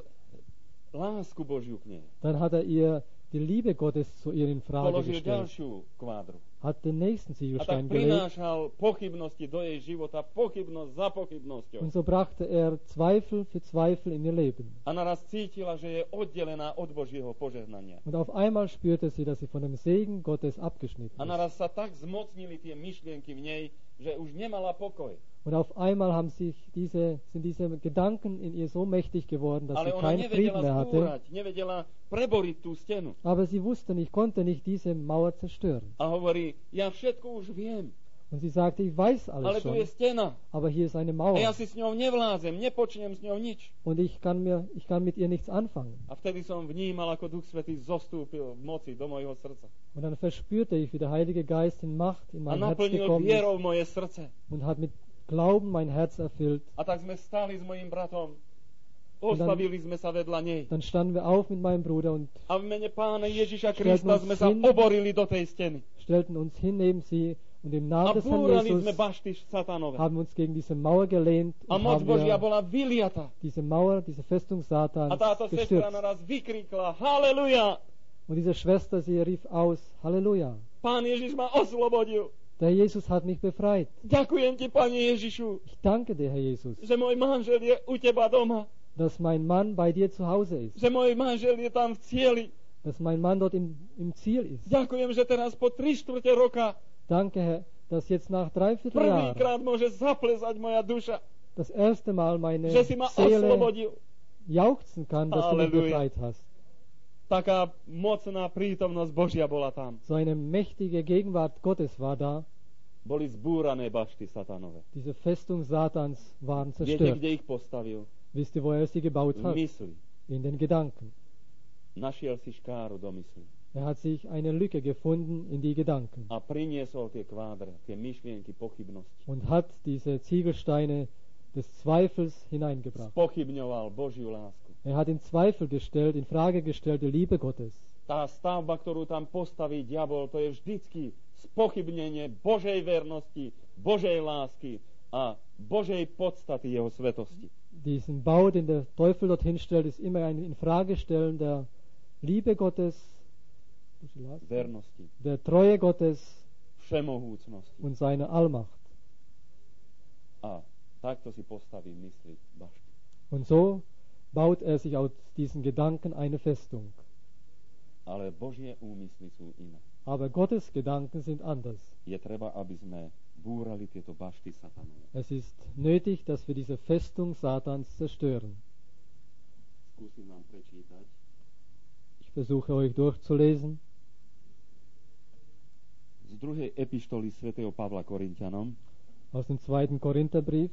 B: lásku Božiu k nej.
A: Dann hat er ihr die Liebe Gottes zu ihr in Frage
B: Položil
A: gestellt.
B: ďalšiu kvádru.
A: Hat den nächsten
B: A tak
A: Ziegelstein gelegt.
B: prinášal pochybnosti do jej života, pochybnosť za pochybnosťou.
A: Und so brachte er Zweifel für Zweifel in ihr Leben.
B: A naraz cítila, že je oddelená od Božieho požehnania.
A: Und auf einmal spürte sie, dass sie von dem Segen Gottes abgeschnitten
B: A
A: ist.
B: naraz sa tak zmocnili tie myšlienky v nej, že už nemala pokoj.
A: Und auf einmal sind diese Gedanken in ihr so mächtig geworden, dass
B: Ale
A: sie
B: ona
A: keinen Frieden
B: nevedela
A: mehr hatte.
B: zbúrať, nevedela preboriť tú stenu.
A: Aber sie wusste nicht, konnte nicht diese Mauer zerstören.
B: A hovorí, ja všetko už viem,
A: Und sie sagte, ich weiß
B: ale
A: alles
B: tu
A: schon,
B: je stena.
A: aber hier ist eine
B: A
A: Mauer.
B: ja si s ňou nevládzem, nepočnem s ňou nič.
A: Und ich kann mit ihr nichts anfangen.
B: A vtedy som vnímal, ako Duch Svätý zostúpil v moci do mojho srdca.
A: Und dann verspürte ich, wie der Heilige Geist in Macht in
B: A
A: mein Herz
B: naplnil
A: gekommen ist
B: vierou moje srdce.
A: und hat mit Glauben mein Herz erfüllt.
B: A tak sme stáli s mojim bratom. Postavili sme sa vedľa nej.
A: Dann standen wir auf mit meinem Bruder und
B: A v mene Pána Ježiša
A: Stellten
B: Krista
A: uns
B: sme sa
A: hin.
B: oborili do tej steny.
A: stellten uns hin neben sie und im
B: A
A: Namen des Herrn
B: búrali
A: Jesus
B: sme bašty satanové.
A: haben uns gegen diese Mauer gelehnt
B: A
A: und
B: moc
A: haben
B: Božia
A: wir
B: bola vyliata.
A: diese Mauer, diese Festung
B: A
A: Satans
B: táto sestra
A: gestürzt.
B: naraz vykríkla, haleluja,
A: Und diese Schwester, sie rief aus, Halleluja,
B: Pán Ježiš ma oslobodil.
A: der Jesus hat mich befreit.
B: Ďakujem ti, Pane Ježišu,
A: Ich danke dir, Herr Jesus,
B: že môj manžel je u teba doma.
A: dass mein Mann bei dir zu Hause ist,
B: Že môj manžel je tam v cieli.
A: dass mein Mann dort im Ziel ist.
B: Ďakujem, že teraz po 3/4 roka
A: Danke, Herr, dass jetzt nach 3/4 Jahren
B: prvýkrát môže zaplesať moja duša.
A: das erste Mal meine
B: Že si ma
A: Seele
B: oslobodil.
A: jauchzen kann, dass du mich
B: Halleluja.
A: befreit hast.
B: Taká mocná prítomnosť Božia bola tam.
A: So eine mächtige Gegenwart Gottes war da.
B: Boli zbúrané bašty satanové.
A: Diese Festung Satans waren
B: Viete,
A: zerstört.
B: kde ich postavil?
A: Wisst ihr, wo er sie gebaut
B: V
A: hat?
B: mysli.
A: In den Gedanken.
B: Našiel si škáru do mysli.
A: Er hat sich eine Lücke gefunden in die Gedanken
B: A priniesol tie kvádre, tie myšlienky pochybnosti.
A: und hat diese Ziegelsteine des Zweifels hineingebracht.
B: Spochybňoval Božiu lásku.
A: Er hat in Zweifel gestellt, in Frage gestellt die Liebe Gottes.
B: Tá stavba, ktorú tam postaví diabol, to je vždycky spochybnenie Božej vernosti, Božej lásky a Božej podstaty jeho svetosti.
A: Diesen Bau, den der Teufel dorthin stellt, ist immer ein Infragestellen der Liebe Gottes,
B: Vernosti,
A: der Treue Gottes
B: všemohúcnosti.
A: und seiner Allmacht.
B: A takto si postaví mysli baštu.
A: Und so baut er sich aus diesen Gedanken eine Festung.
B: Ale Božie úmysly sú iné.
A: Aber Gottes Gedanken sind anders.
B: Je treba, aby sme búrali tieto bašty satanové.
A: Es ist nötig, dass wir diese Festung Satans zerstören.
B: Skúsim vám prečítať
A: Ich versuche euch durchzulesen.
B: z druhej epištoly svätého Pavla Korinťanom,
A: Aus dem 2. Korintherbrief,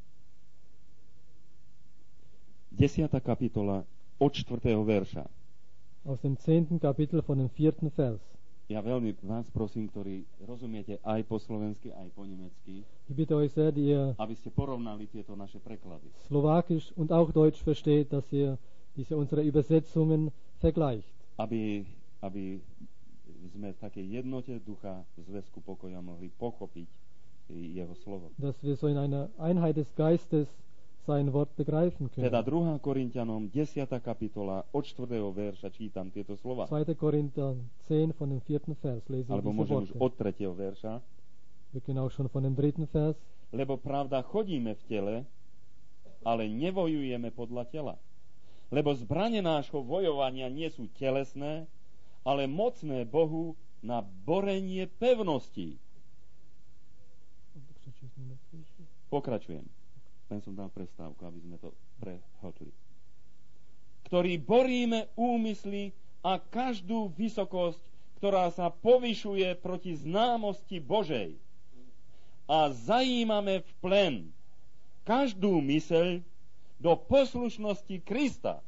B: 10. kapitola od 4. verša.
A: aus dem 10. Kapitel von dem 4. Vers.
B: Ja veľmi vás prosím, ktorí rozumiete aj po slovensky, aj po nemecky,
A: Ich bitte euch sehr, die ihr
B: aby ste porovnali tieto naše preklady.
A: Slowakisch und auch Deutsch versteht, dass ihr unsere Übersetzungen vergleicht.
B: Aby sme v takej jednote ducha v zväzku pokoja mohli pochopiť jeho slovo.
A: Dass wir so in einer Einheit des Geistes sein Wort begreifen können.
B: Teda 2. Korintianom 10. kapitola od 4. verša čítam tieto slova.
A: 2. Korinther 10 von dem 4. Vers lese ich
B: Alebo
A: diese
B: môžem už
A: Worte.
B: od 3. verša.
A: Wir können auch schon von dem 3. Vers.
B: Lebo pravda, chodíme v tele, ale nevojujeme podľa tela. Lebo zbrane nášho vojovania nie sú telesné, ale mocné Bohu na borenie pevností. Pokračujem. Len som dal prestávku, aby sme to prehodli. Ktorý boríme úmysly a každú vysokosť, ktorá sa povyšuje proti známosti Božej. A zajímame v plen každú myseľ do poslušnosti Krista.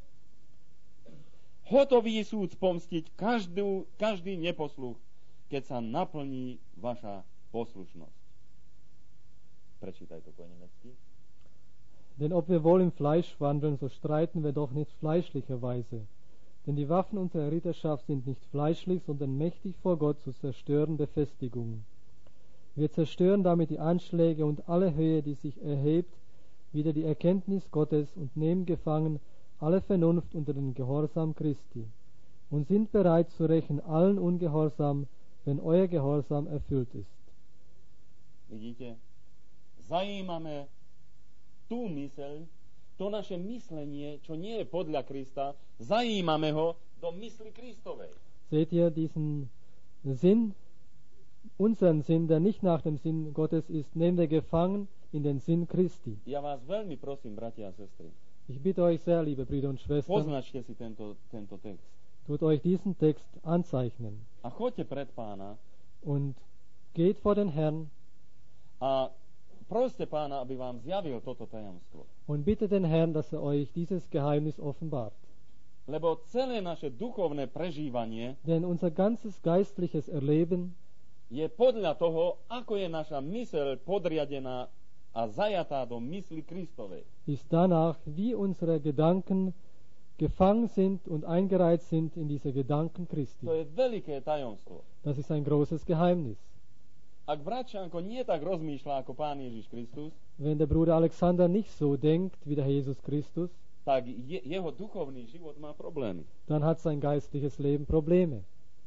B: Hotový súd pomstiť každý neposluch, keď sa naplní vaša poslušnosť. Prečítaj to po nemecky.
A: Denn ob wir wohl im Fleisch wandeln, so streiten wir doch nicht fleischlicherweise. Denn die Waffen unserer Ritterschaft sind nicht fleischlich, sondern mächtig vor Gott zu zerstören Befestigungen. Wir zerstören damit die Anschläge und alle Höhe, die sich erhebt, wider die Erkenntnis Gottes und nehmen gefangen alle Vernunft unter den Gehorsam Christi und sind bereit zu rächen allen Ungehorsam, wenn euer Gehorsam erfüllt ist.
B: Vidíte? Zajímame tú myseľ, to naše myslenie, čo nie je podľa Krista, zajímame ho do mysli Kristovej.
A: Seht ihr diesen Sinn, unseren Sinn, der nicht nach dem Sinn Gottes ist, nehmen wir gefangen in den Sinn Christi.
B: Ja vás veľmi prosím, bratia a sestry,
A: Ich bitte euch sehr, liebe Brüder und Schwestern,
B: poznačte si tento text.
A: tut euch diesen Text anzeichnen
B: A choďte pred Pána
A: und geht vor den Herrn
B: a proste Pána, aby vám zjavil toto tajomstvo.
A: und bittet den Herrn, dass er euch dieses Geheimnis offenbart.
B: Lebo celé naše duchovné prežívanie
A: Denn unser ganzes geistliches Erleben
B: je podľa toho, ako je naša myseľ podriadená a zajatá do mysli Kristovej.
A: ist danach, wie unsere Gedanken gefangen sind und eingereiht sind in diese Gedanken Christi.
B: To je veľké tajomstvo.
A: Das ist ein großes Geheimnis.
B: Ak brat Šanko nie tak rozmýšľa ako Pán Ježiš Kristus,
A: Wenn der Bruder Alexander nicht so denkt wie der Jesus Christus,
B: tak jeho duchovný život má problémy.
A: dann hat sein geistliches Leben Probleme.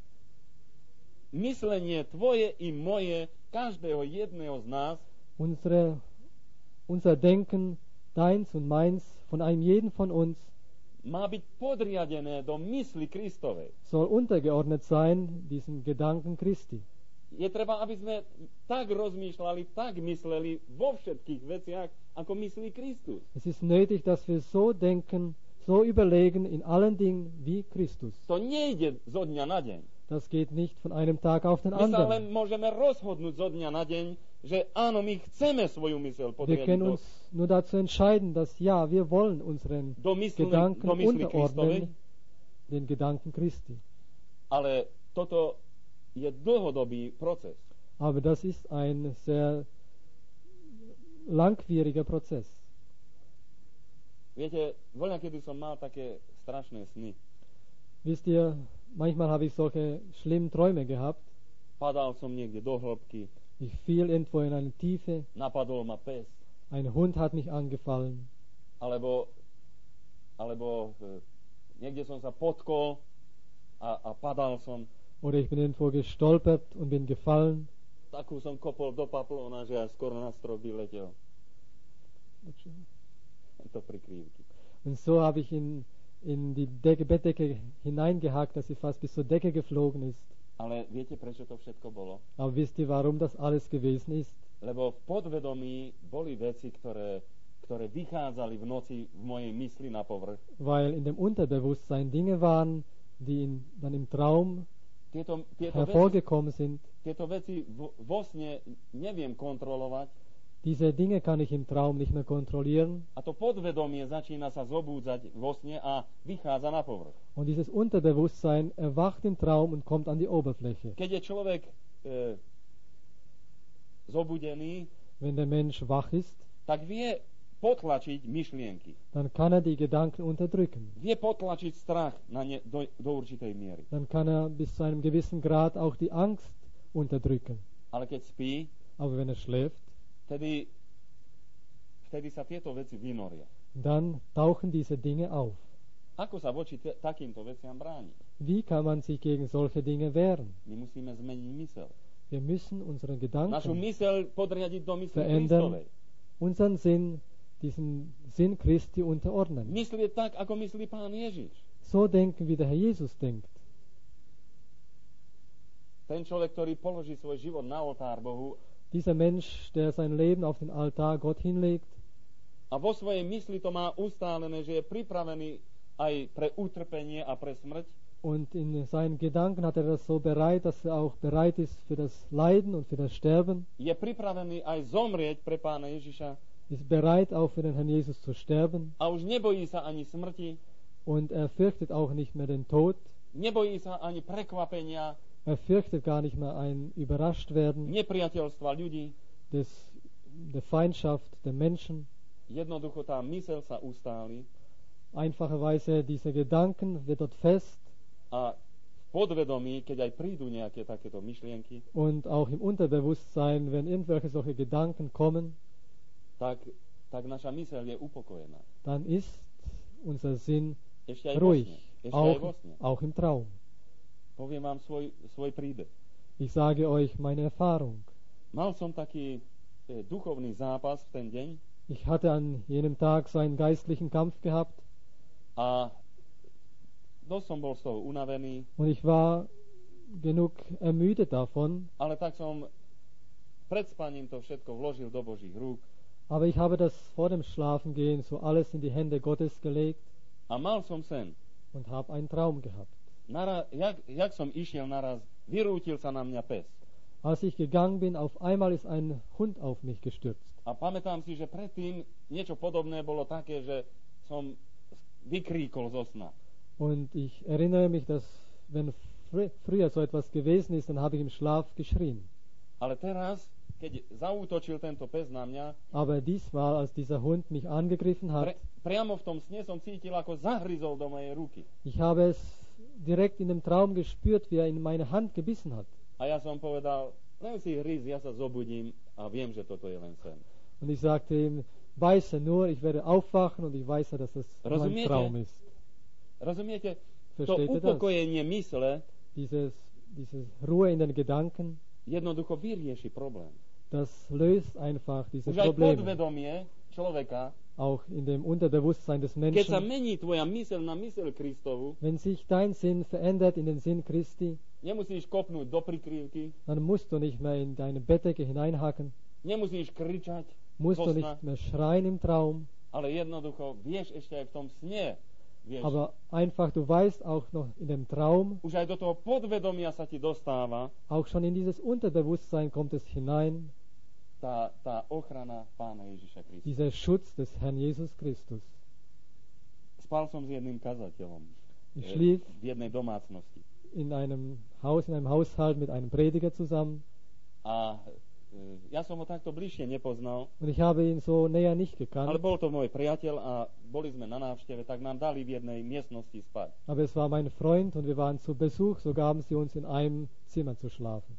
B: Myslenie tvoje i moje, každého jedného z nás,
A: Unser Denken, deins und meins, von einem jeden von uns,
B: má byť podriadené do mysli Kristovej.
A: soll untergeordnet sein diesem Gedanken Christi.
B: Je treba, aby sme tak rozmýšľali, tak mysleli vo všetkých veciach, ako myslí Kristus.
A: Es ist nötig, dass wir so denken, so überlegen in allen Dingen wie Christus.
B: To nejde zo dňa na deň.
A: Das geht nicht von einem Tag auf den
B: My sa
A: anderen.
B: len môžeme rozhodnúť zo dňa na deň, že áno, my chceme svoju myseľ
A: Wir
B: podriadiť
A: können uns nur dazu entscheiden, dass ja, wir wollen unseren
B: do mysli
A: Gedanken
B: Kristovej,
A: unterordnen, den Gedanken Christi.
B: ale toto je dlhodobý proces.
A: Aber das ist ein sehr langwieriger Prozess.
B: Viete, voľakedy som mal také strašné sny.
A: Wisst ihr, manchmal habe ich solche schlimmen Träume gehabt.
B: Padal som niekde do hĺbky,
A: Ich fiel irgendwo in eine Tiefe,
B: napadol ma pes,
A: ein Hund hat mich angefallen,
B: alebo niekde som sa potkol a padal som.
A: oder ich bin irgendwo gestolpert und bin gefallen.
B: Takú som kopol do paplóna, že až skoro na strop by letel. To prikrývky.
A: Und so habe ich in die Bettdecke hineingehackt, dass sie fast bis zur Decke geflogen ist.
B: Ale viete, prečo to všetko bolo?
A: Aber wisst ihr, warum das alles gewesen ist?
B: Lebo v podvedomí boli veci, ktoré vychádzali v noci v mojej mysli na povrch.
A: Weil in dem Unterbewusstsein Dinge waren, die dann im Traum
B: Tieto
A: hervorgekommen sind.
B: veci vo sne neviem kontrolovať.
A: Diese Dinge kann ich im Traum nicht mehr kontrollieren.
B: A to podvedomie začína sa zobúdzať vo sne a vychádza na povrch.
A: Und dieses Unterbewusstsein erwacht im Traum und kommt an die Oberfläche.
B: Keď je človek zobudený,
A: Wenn der Mensch wach ist,
B: tak vie potlačiť myšlienky.
A: dann kann er die Gedanken unterdrücken.
B: Vie potlačiť strach do určitej miery.
A: Dann kann er bis zu einem gewissen Grad auch die Angst unterdrücken.
B: Ale keď spí,
A: Aber wenn er schläft,
B: vtedy sa tieto veci vynoria.
A: dann tauchen diese Dinge auf.
B: Ako sa voči takýmto veciam brániť?
A: Wie kann man sich gegen solche Dinge wehren?
B: My musíme zmeniť myseľ.
A: Wir müssen unseren
B: Našu
A: Gedanken
B: myseľ podriadiť do mysle
A: verändern,
B: Kristovej.
A: unseren Sinn, diesen Sinn Christi unterordnen.
B: Myslieť tak, ako myslí Pán Ježiš.
A: So denken, wie der Herr Jesus denkt.
B: Ten človek, ktorý položí svoj život na oltár Bohu
A: Dieser Mensch, der sein Leben auf den Altar Gott hinlegt
B: a vo svojej mysli to má ustálené, že je pripravený aj pre utrpenie a pre smrť,
A: und in seinen Gedanken hat er das so bereit, dass er auch bereit ist für das Leiden und für das Sterben,
B: je pripravený aj zomrieť pre Pána Ježiša
A: ist bereit auch für den Herrn Jesus zu sterben
B: a už nebojí sa ani smrti,
A: und er fürchtet auch nicht mehr den Tod,
B: nebojí sa ani prekvapenia,
A: er fürchtet gar nicht mehr ein Überraschtwerden
B: nepriateľstva ľudí.
A: der Feindschaft der Menschen.
B: Jednoducho tá myseľ sa ustáli
A: Einfacherweise dieser Gedanken wird dort fest
B: a v podvedomí, keď aj prídu nejaké takéto myšlienky,
A: und auch im Unterbewusstsein, wenn irgendwelche solche Gedanken kommen,
B: tak naša myseľ je upokojená.
A: dann ist unser Sinn
B: Ešte aj
A: ruhig,
B: vo sne. Ešte aj vo
A: auch,
B: sne.
A: auch im Traum.
B: Poviem vám svoj príbeh.
A: Ich sage euch meine Erfahrung.
B: Mal som taký duchovný zápas v ten deň
A: Ich hatte an jenem Tag so einen geistlichen Kampf gehabt
B: a dosť som bol z toho unavený,
A: und ich war genug ermüdet davon,
B: ale tak som pred spaním to všetko vložil do Božích rúk
A: aber ich habe das vor dem Schlafengehen so alles in die Hände Gottes gelegt
B: a mal som sen.
A: und habe einen Traum gehabt.
B: Jak som išiel naraz, vyrútil sa na mňa pes.
A: Als ich gegangen bin, auf einmal ist ein Hund auf mich gestürzt.
B: A pamätám si, že predtým niečo podobné bolo také, že som vykríkol zo sna.
A: Und ich erinnere mich, dass wenn früher so etwas gewesen ist, dann habe ich im Schlaf geschrien.
B: Ale teraz, keď zaútočil tento pes na mňa,
A: Aber diesmal, als dieser Hund mich angegriffen hat,
B: priamo v tom sne som cítil, ako zahryzol do mojej ruky.
A: ich habe es direkt in dem Traum gespürt, wie er in meine Hand gebissen hat.
B: A ja som povedal, len si hryz, ja sa zobudím a viem, že toto je len sen.
A: Und ich sagte ihm, beiße nur, ich werde aufwachen und ich weiß ja, dass es nur ein Traum ist.
B: Rozumiete? To
A: Versteht ihr das?
B: upokojenie mysle
A: Diese Ruhe in den Gedanken,
B: jednoducho vyrieši problém.
A: das löst einfach diese
B: Už aj
A: Probleme.
B: podvedomie človeka,
A: Auch in dem Unterbewusstsein des
B: keď sa
A: Menschen.
B: mení tvoja myseľ na myseľ Kristovu,
A: Wenn sich dein Sinn verändert in den Sinn Christi,
B: nemusíš kopnúť do prikrývky,
A: dann musst du nicht mehr in deine Bettdecke hineinhacken,
B: nemusíš kričať
A: musst
B: zo
A: du
B: sna,
A: nicht mehr schreien im Traum,
B: ale jednoducho vieš ešte aj v tom sne, vieš,
A: aber einfach du weißt auch noch in dem Traum,
B: už aj do toho podvedomia sa ti dostáva
A: auch schon in dieses Unterbewusstsein kommt es hinein,
B: tá ochrana Pána Ježiša Krista.
A: dieser Schutz des Herrn Jesus Christus.
B: Spal som s jedným kazateľom
A: Ich schlief
B: v jednej domácnosti
A: in einem Haushalt mit einem Prediger zusammen
B: a ja som ho takto bližšie nepoznal,
A: und ich habe ihn so näher nicht
B: ale
A: gekannt,
B: bol to môj priateľ a boli sme na návšteve, tak nám dali v jednej miestnosti spať.
A: aber es war mein Freund und wir waren zu Besuch, so gaben sie uns in einem Zimmer zu schlafen.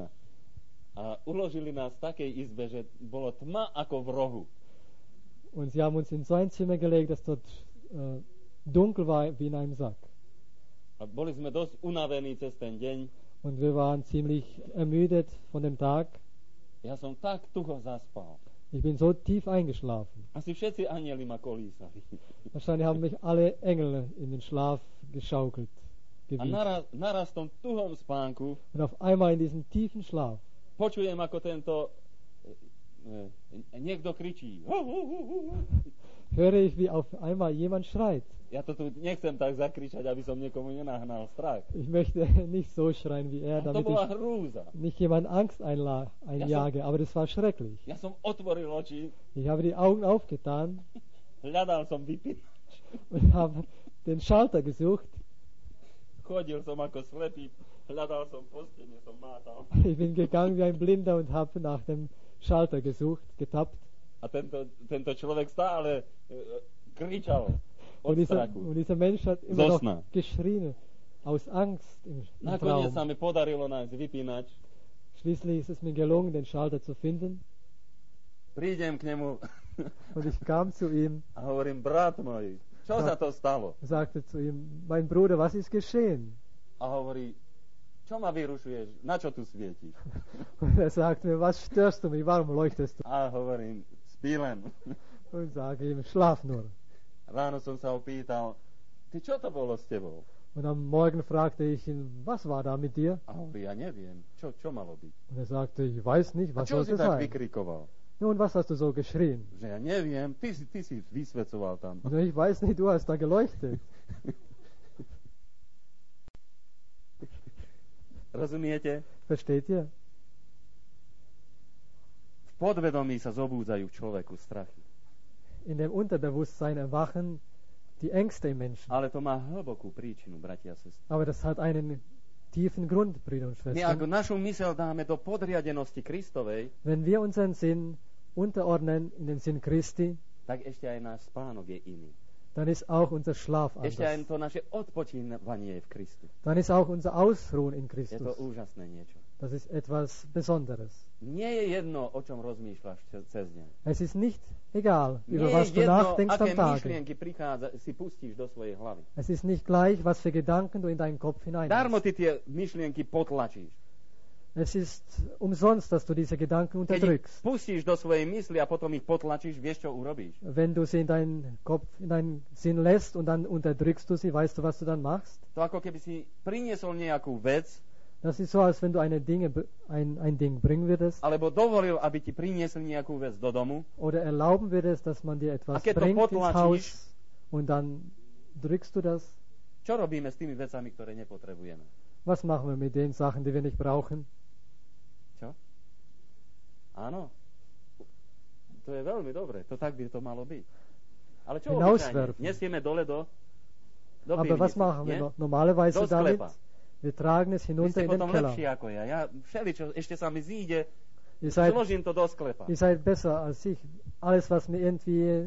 B: A uložili nás v takej izbe, že bolo tma ako v rohu.
A: Und sie haben uns in so ein Zimmer gelegt, das dort dunkel war wie in einem Sack.
B: A boli sme dosť unavení cez ten deň.
A: Und wir waren ziemlich ermüdet von dem Tag.
B: Ja som tak tucho zaspal.
A: Ich bin so tief eingeschlafen.
B: Asi všetci anjeli ma kolísali.
A: Wahrscheinlich haben mich alle Engel in den Schlaf geschaukelt.
B: A naraz v tom tuhom spánku
A: Und auf einmal in diesem tiefen Schlaf
B: počujem, ako niekto kričí.
A: höre ich, wie auf einmal jemand schreit.
B: Ja to tu nechcem tak zakričať, aby som niekomu nenahnal strach.
A: Ich möchte nicht so schreien wie er,
B: A to
A: damit
B: bola
A: ich
B: hrúza.
A: nicht jemand Angst einjage, aber das war schrecklich.
B: Ja som otvoril oči,
A: Ich habe die Augen aufgetan
B: hľadal som vypínač,
A: und habe den Schalter gesucht.
B: chodil som ako slepý, hľadal som postene, som mátal.
A: Ich bin gegangen wie ein Blinder und habe nach dem Schalter gesucht, getappt.
B: A tento človek stále kričal od strachu.
A: Und dieser Mensch hat immer
B: So
A: noch
B: sna.
A: geschrien, aus Angst im
B: Nakoniec sa
A: Traum.
B: mi podarilo nájsť vypínač.
A: Schließlich ist es mir gelungen, den Schalter zu finden.
B: Prídem k nemu
A: Und ich kam zu ihm
B: a hovorím, brat môj, čo sa to stalo?
A: und sagte zu ihm, mein Bruder, was ist geschehen?
B: A hovorí, čo ma vyrušuješ, na čo tu svietíš?
A: Und er sagte mir, was störst du mich, warum leuchtest du?
B: A hovorím, spí len.
A: Und sage ihm, schlaf nur.
B: Ráno som sa opýtal, ty čo to bolo s tebou?
A: Und am Morgen fragte ich ihn, was war da mit dir?
B: A hovorí, ja neviem, čo malo byť?
A: Und er sagte, ich weiß nicht,
B: A
A: was
B: čo si
A: sollte
B: tak
A: sein?
B: vykrikoval?
A: Nun, was hast du so geschrien?
B: Že ja neviem, ty si vysvecoval tam.
A: Und ich weiß nicht, du hast da geleuchtet.
B: Rozumiete?
A: Versteht ihr?
B: V podvedomí sa zobúdzajú v človeku strachy.
A: In dem Unterbewusstsein erwachen die Ängste im Menschen.
B: Ale to má hlbokú príčinu, bratia a sestry.
A: Aber das hat einen tiefen Grund, Brüder und
B: My ako
A: Schwestern.
B: našu myseľ dáme do podriadenosti Kristovej,
A: Wenn wir unseren Sinn unterordnen in den Sinn Christi,
B: tak ešte aj náš spánok je iný.
A: dann ist auch unser Schlaf
B: Ešte aj
A: anders.
B: to naše odpočívanie je v Kristu.
A: Dann ist auch unser Ausruhen in
B: Je to
A: Christus.
B: úžasné niečo.
A: Das ist etwas Besonderes.
B: Nie je jedno, o čom rozmýšľaš cez deň.
A: Es ist nicht egal, über
B: Nie
A: was
B: je
A: du
B: jedno,
A: nachdenkst
B: aké
A: am Tage.
B: myšlienky si pustíš do svojej hlavy.
A: Es ist nicht gleich, was für Gedanken du in deinen Kopf
B: Darmo
A: hinein.
B: ty tie myšlienky potlačíš.
A: Es ist umsonst, dass du diese Gedanken
B: Keď ich
A: unterdrückst.
B: pustíš do svojej mysli a potom ich potlačíš, vieš, čo urobíš?
A: Wenn du sie in deinen Kopf, in deinen Sinn lässt und dann unterdrückst du sie, weißt du, was du dann machst?
B: To ako keby si priniesol nejakú vec,
A: Das ist so, als wenn du ein Ding bringen würdest
B: alebo dovolil, aby ti priniesli nejakú vec do domu
A: oder erlauben würdest, dass man dir etwas
B: keď to
A: bringt ins
B: potlačíš,
A: Haus und dann drückst du das.
B: čo robíme s tými vecami, ktoré nepotrebujeme?
A: Was machen wir mit den Sachen, die wir nicht brauchen?
B: Čo? Áno. To je veľmi dobre. To tak by to malo byť. Ale čo
A: Hinauswerfen.
B: obyčajne? Nesieme dole do
A: Aber was
B: pivnice,
A: machen
B: nie?
A: wir normalerweise
B: Do
A: damit?
B: sklepa.
A: Wir tragen es
B: Vy
A: hinunter
B: ste
A: in den
B: potom
A: Keller.
B: lepšie ako ja. Ja všeličo, ešte sa mi zíde,
A: Ihr seid,
B: zložím to do sklepa.
A: ihr seid besser als ich. Alles, was mir irgendwie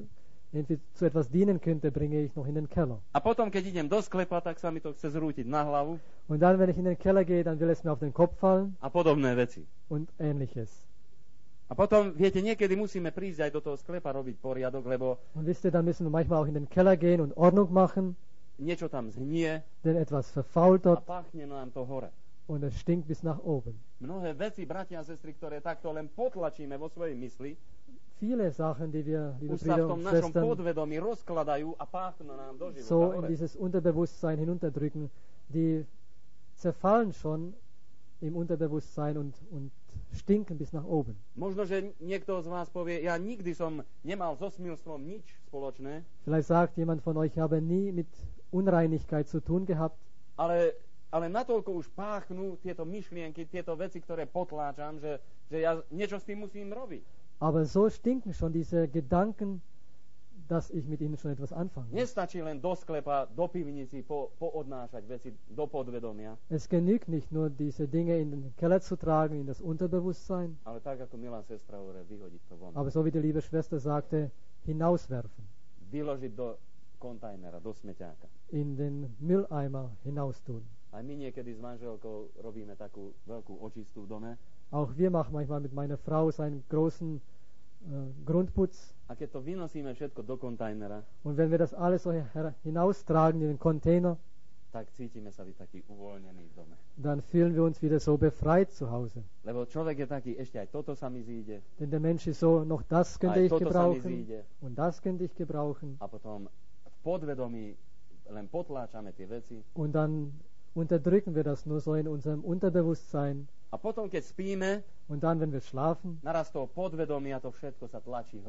A: zu etwas dienen könnte, bringe ich noch in den Keller.
B: A potom, keď idem do sklepa, tak sa mi to chce zrútiť na hlavu
A: Und dann, wenn ich in den Keller gehe, dann will es mir auf den Kopf fallen
B: a podobné veci.
A: und ähnliches.
B: A potom, viete, niekedy musíme prísť aj do toho sklepa robiť poriadok, lebo
A: Und wisst ihr, dann müssen wir manchmal auch in den Keller gehen und Ordnung machen,
B: niečo tam zhnie
A: denn etwas verfault
B: a
A: dort
B: pachne nám to hore.
A: und es stinkt bis nach oben.
B: Mnohé veci, bratia a sestry, ktoré takto len potlačíme vo svojej mysli,
A: Viele Sachen, die wir, liebe
B: už sa v
A: Brüder
B: tom
A: und
B: našom
A: Schwestern,
B: podvedomí rozkladajú a páchnu nám do života
A: so in
B: hore.
A: dieses Unterbewusstsein hinunterdrücken, die zerfallen schon im Unterbewusstsein und stinken bis nach oben.
B: Možno, že niekto z vás povie, ja nikdy som nemal so smilstvom nič spoločné,
A: Vielleicht sagt jemand von euch, ich habe nie mit Unreinigkeit zu tun gehabt,
B: ale natoľko už páchnú tieto myšlienky, tieto veci, ktoré potláčam, že ja niečo s tým musím robiť.
A: aber so stinken schon diese Gedanken, dass ich mit ihnen schon etwas anfangen muss.
B: Nestačí len do sklepa, do pivnici poodnášať veci do podvedomia,
A: Es genügt nicht nur, diese Dinge in den Keller zu tragen, in das Unterbewusstsein,
B: ale tak, ako milá sestra hovorí, vyhodiť to von.
A: aber so wie die liebe Schwester sagte, hinauswerfen,
B: Vyložiť do kontajnera, do smeťáka.
A: in den Mülleimer hinaustun.
B: Aj my niekedy s manželkou robíme takú veľkú očistú v dome
A: Auch wir machen manchmal mit meiner Frau so einen großen Grundputz.
B: a keď to vynosíme všetko do kontajnera,
A: Und wenn wir das alles so hinaustragen in den Container,
B: tak cítime sa byť taký uvoľnený v dome.
A: dann fühlen wir uns wieder so befreit zu Hause.
B: Lebo človek je taký, ešte aj toto sa mi zíde,
A: Denn der Mensch ist so, noch das könnte
B: aj
A: ich
B: toto sa mi
A: gebrauchen
B: zíde.
A: und das könnte ich gebrauchen.
B: A potom v podvedomí len potláčame tie veci.
A: Und dann unterdrücken wir das nur so in unserem Unterbewusstsein.
B: A potom, keď spíme,
A: Und dann, wenn wir schlafen,
B: naraz toho podvedomia to všetko sa tlačí hore.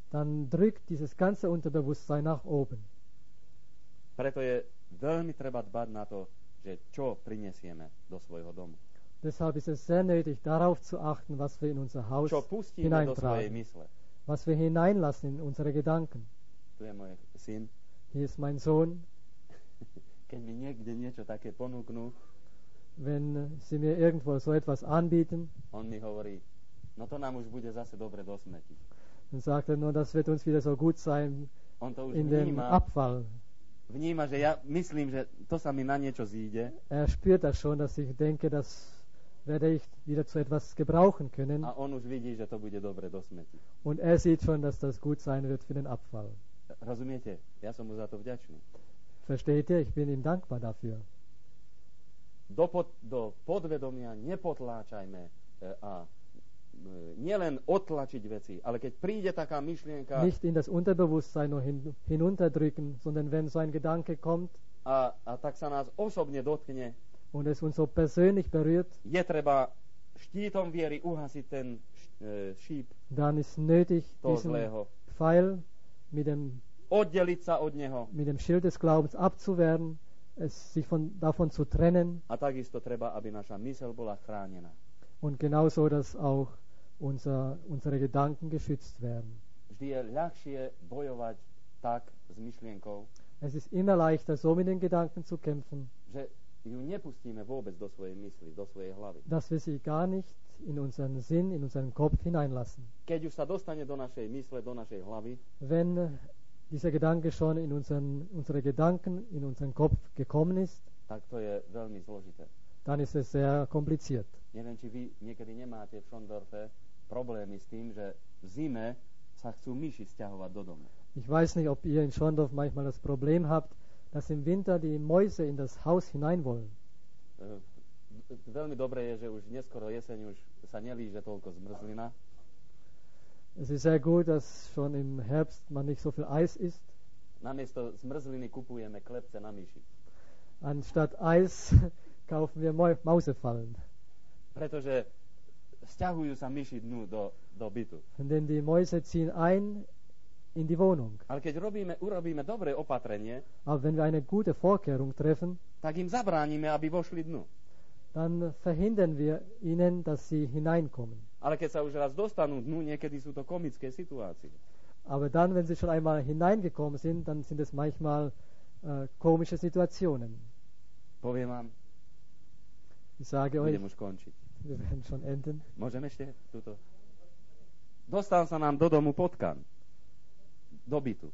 A: dann drückt dieses ganze Unterbewusstsein nach oben.
B: Preto je veľmi treba dbať na to, že čo prinesieme do svojho domu.
A: Deshalb ist es sehr nötig, darauf zu achten, was wir in unser Haus
B: Čo pustíme do svojej
A: hineintragen,
B: mysle.
A: was wir hineinlassen in unsere Gedanken.
B: Tu je môj syn.
A: Hier ist mein Sohn.
B: Keď mi niekde niečo také ponúknú,
A: Wenn sie mir irgendwo so etwas anbieten,
B: on mi hovorí, no to nám už bude zase dobre do smeti.
A: dann sagt er nur, das wird uns wieder so gut sein
B: On to už
A: in den
B: vníma,
A: Abfall.
B: že ja myslím, že to sa mi na niečo zíde
A: Er spürt das schon, dass ich denke, das werde ich wieder zu etwas gebrauchen können.
B: a on už vidí, že to bude dobre do smeti.
A: Und er sieht schon, dass das gut sein wird für den Abfall.
B: Rozumiete? Ja som mu za to vďačný.
A: Versteht ihr? Ich bin ihm dankbar dafür.
B: Do podvedomia nepotláčajme a nielen odtlačiť veci, ale keď príde taká myšlienka
A: Nicht in das Unterbewusstsein nur hinunterdrücken, sondern wenn so ein Gedanke kommt
B: a tak sa nás osobne dotkne,
A: und es uns so persönlich berührt,
B: je treba štítom viery uhasiť ten šíp
A: dann ist nötig,
B: toho
A: diesen
B: zlého,
A: Pfeil
B: oddeliť sa od neho
A: mit dem Schild des Glaubens abzuwehren, es sich davon zu trennen
B: a takisto treba, aby naša myseľ bola chránená.
A: und genauso, dass auch unsere Gedanken geschützt werden.
B: Vždy je ľahšie bojovať tak s myšlienkou,
A: Es ist immer leichter, so mit den Gedanken zu kämpfen,
B: že ju nepustíme vôbec do svojej mysli, do svojej hlavy.
A: dass wir sie gar nicht in unseren Sinn, in unseren Kopf hineinlassen.
B: Keď už sa dostane do našej mysle, do našej hlavy,
A: Wenn dieser Gedanke schon in unsere Gedanken, in unseren Kopf gekommen ist,
B: tak to je veľmi zložité.
A: dann ist es sehr kompliziert.
B: Neviem, či vy niekedy nemáte v Schondorfe problémy s tým, že v zime sa chcú myši sťahovať do domu.
A: Ich weiß nicht, ob ihr in Schorndorf manchmal das Problem habt, dass im Winter die Mäuse in das Haus hinein wollen.
B: Veľmi dobré je, že už neskoro jeseň už sa nelíže toľko zmrzlina.
A: Es ist sehr gut, dass schon im Herbst man nicht so viel Eis isst.
B: Namiesto zmrzliny kupujeme klepce na myši.
A: Anstatt Eis kaufen wir Mausefallen.
B: Pretože sťahujú sa myši dnu do bytu.
A: Denn die Mäuse ziehen ein in die Wohnung.
B: Ale keď urobíme dobré opatrenie,
A: Aber wenn wir eine gute Vorkehrung treffen,
B: tak im zabránime, aby vošli dnu.
A: dann verhindern wir ihnen, dass sie hineinkommen.
B: Ale keď sa už raz dostanú dnu, niekedy sú to komické situácie.
A: Aber dann, wenn sie schon einmal hineingekommen sind, dann sind es manchmal komische Situationen.
B: Poviem vám,
A: Ich sage euch,
B: budem už končiť.
A: wir werden schon enden.
B: Môžem ešte túto? Dostal sa nám do domu potkan. Do bytu.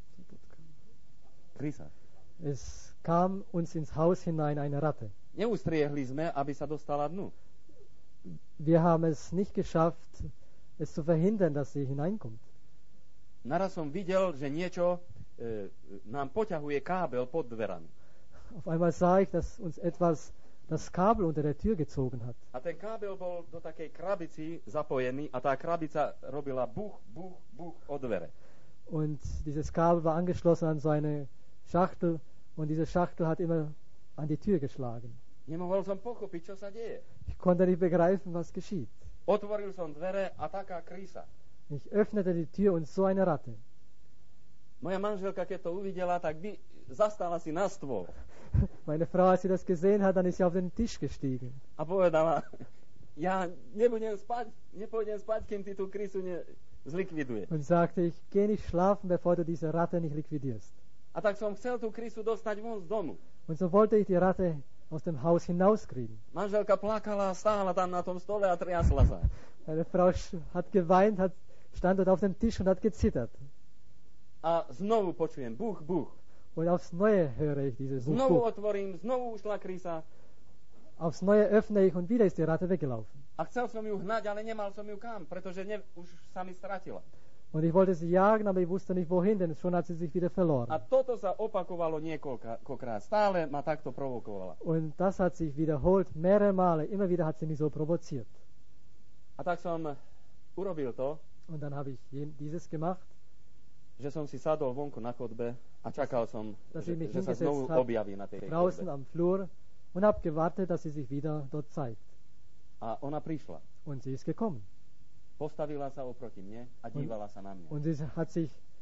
B: Krysa.
A: Es kam uns ins Haus hinein eine Ratte.
B: Neustriehli sme, aby sa dostala dnu.
A: Wir haben es nicht geschafft, es zu verhindern, dass sie hineinkommt.
B: Naraz som videl, že niečo nám poťahuje kábel pod dverami.
A: Auf einmal sah ich, dass uns etwas das Kabel unter der Tür gezogen hat.
B: A ten kábel bol do takej krabici zapojený a tá krabica robila buch, buch, buch o dvere.
A: Und dieses Kabel war angeschlossen an so eine Schachtel und diese Schachtel hat immer an die Tür geschlagen.
B: Nemohol som pochopiť, čo sa deje.
A: Ich konnte nicht begreifen, was geschieht.
B: Otvoril som dvere a taká krysa.
A: Ich öffnete die Tür und so eine Ratte.
B: Moja manželka, keď to uvidela, tak zastala si na stôl
A: Meine Frau, als sie das gesehen hat, dann ist sie auf den Tisch gestiegen.
B: a povedala, ja nepôjdem spať, kým ty tú krysu zlikviduješ.
A: Und sagte, ich gehe nicht schlafen, bevor du diese Ratte nicht liquidierst.
B: A tak som chcel tú krysu dostať von z domu.
A: Und so wollte ich die Ratte aus dem Haus hinauskriegen.
B: Manželka plakala, stála tam na tom stole a triasla sa.
A: Meine Frau hat geweint, stand dort auf dem Tisch und hat gezittert.
B: A znovu počujem buch, buch.
A: Und aufs Neue höre ich dieses
B: Znovu
A: Buch.
B: otvorím, znovu ušla krysa.
A: Aufs Neue öffne ich und wieder ist die Ratte weggelaufen.
B: A chcel som ju hnať, ale nemal som ju kam, pretože už sa mi stratila.
A: Und ich wollte sie jagen, aber ich wusste nicht wohin, denn schon hat sie sich wieder
B: A
A: verloren.
B: toto sa opakovalo niekoľkokrát. Stále ma takto provokovala.
A: Und das hat sich wiederholt, mehrere Male. Immer wieder hat sie mich so provoziert.
B: A tak som urobil to,
A: Und dann habe ich dieses gemacht,
B: že som si sadol vonku na chodbe a čakal som,
A: dass sie mich
B: že sa znovu
A: hingesetzt hat,
B: objaví na tej
A: draußen
B: chodbe.
A: am Flur, und habe gewartet, dass sie sich wieder dort zeigt.
B: A ona prišla.
A: Und sie ist gekommen.
B: Postavila sa oproti mne a dívala sa na mňa.
A: Und sie hat sich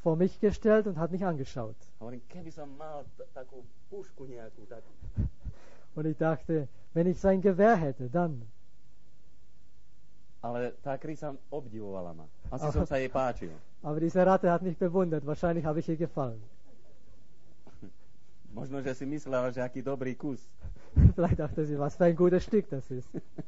A: vor mich gestellt und hat mich angeschaut.
B: Hovorím, keby som mal takú pušku nejakú, tak...
A: Und ich dachte, wenn ich sein Gewehr hätte, dann.
B: Ale tá krysa obdivovala ma. Asi som sa jej páčil.
A: Aber diese Ratte hat mich bewundert. Wahrscheinlich habe ich ihr gefallen.
B: Možno, že si myslela, že aký dobrý kus.
A: Vielleicht dachte sie, was für ein gutes Stück das ist.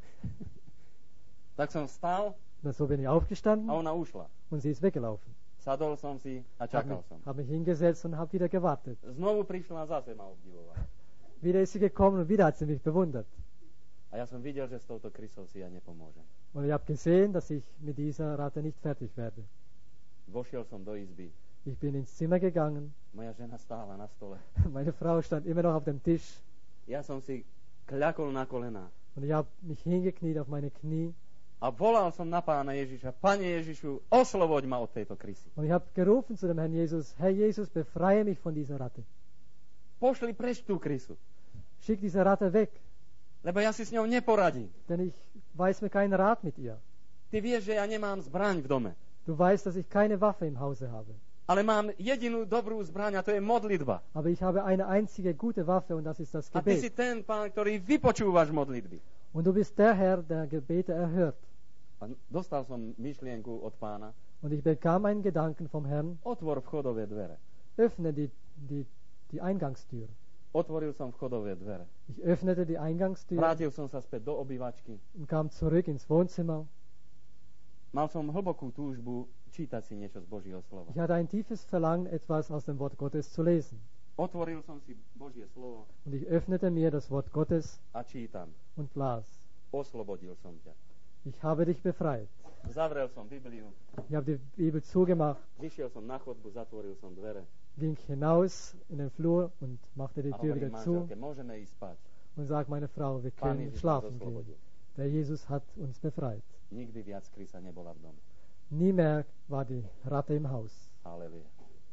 B: Tak som vstal
A: Und so bin ich aufgestanden
B: a ona ušla.
A: und sie ist weggelaufen.
B: Sadol som si a čakal som.
A: Habe mich hingesetzt und habe wieder gewartet.
B: Znovu prišla a zase ma obdivovala.
A: Wieder ist sie gekommen und wieder hat sie mich bewundert.
B: A ja som videl, že s touto krysou si ja nepomôžem.
A: Und ich habe gesehen, dass ich mit dieser Ratte nicht fertig werde.
B: Vošiel som do izby.
A: Ich bin ins Zimmer gegangen.
B: Moja žena stála na stole.
A: Meine Frau stand immer noch auf dem Tisch.
B: Ja som si kľakol na kolená.
A: Und ich habe mich hingekniet auf meine Knie.
B: A volal som na Pána Ježiša, Pane Ježišu, osloboď ma od tejto krysy.
A: Und ich habe gerufen zu dem Herrn Jesus, Herr Jesus, befreie mich von dieser Ratte.
B: Pošli preč tú krysu,
A: Schick diese Ratte weg,
B: lebo ja si s ňou neporadím.
A: denn ich weiß mir keinen Rat mit ihr.
B: Ty vieš, že ja nemám zbraň v dome,
A: Du weißt, dass ich keine Waffe im Hause habe.
B: ale mám jedinú dobrú zbraň a to je modlitba.
A: Aber ich habe eine einzige gute Waffe und das ist das
B: A ty si
A: Gebet.
B: ten, Pán, ktorý vypočúvaš modlitby.
A: Und du bist der Herr, der Gebete erhört.
B: A dostal som myšlienku od Pána,
A: Und ich bekam einen Gedanken vom Herrn,
B: otvor vchodové dvere.
A: öffne die Eingangstür.
B: Otvoril som vchodové dvere.
A: Ich öffnete die Eingangstür
B: Vrátil som sa späť do obývačky.
A: und kam zurück ins Wohnzimmer.
B: Mal som hlbokú túžbu čítať si niečo z Božieho slova.
A: Ich hatte ein tiefes Verlangen, etwas aus dem Wort Gottes zu lesen.
B: Otvoril som si Božie slovo
A: Und ich öffnete mir das Wort Gottes
B: a čítam.
A: und las.
B: Oslobodil som ťa.
A: Ich habe dich befreit.
B: Zavrel som Bibliu,
A: Ich habe die Bibel zugemacht,
B: vyšiel som na chodbu, zatvoril som dvere
A: ging hinaus in den Flur und machte die
B: a
A: Tür
B: hovorím
A: wieder zu
B: manželke, môžeme ísť spať.
A: und sagte meine Frau, wir
B: Pán
A: können
B: Ježiš nás
A: schlafen gehen.
B: oslobodil.
A: Der Jesus hat uns befreit.
B: Nikdy viac krysa nebola v dome.
A: Nie mehr war die Ratte im Haus.
B: Halleluja.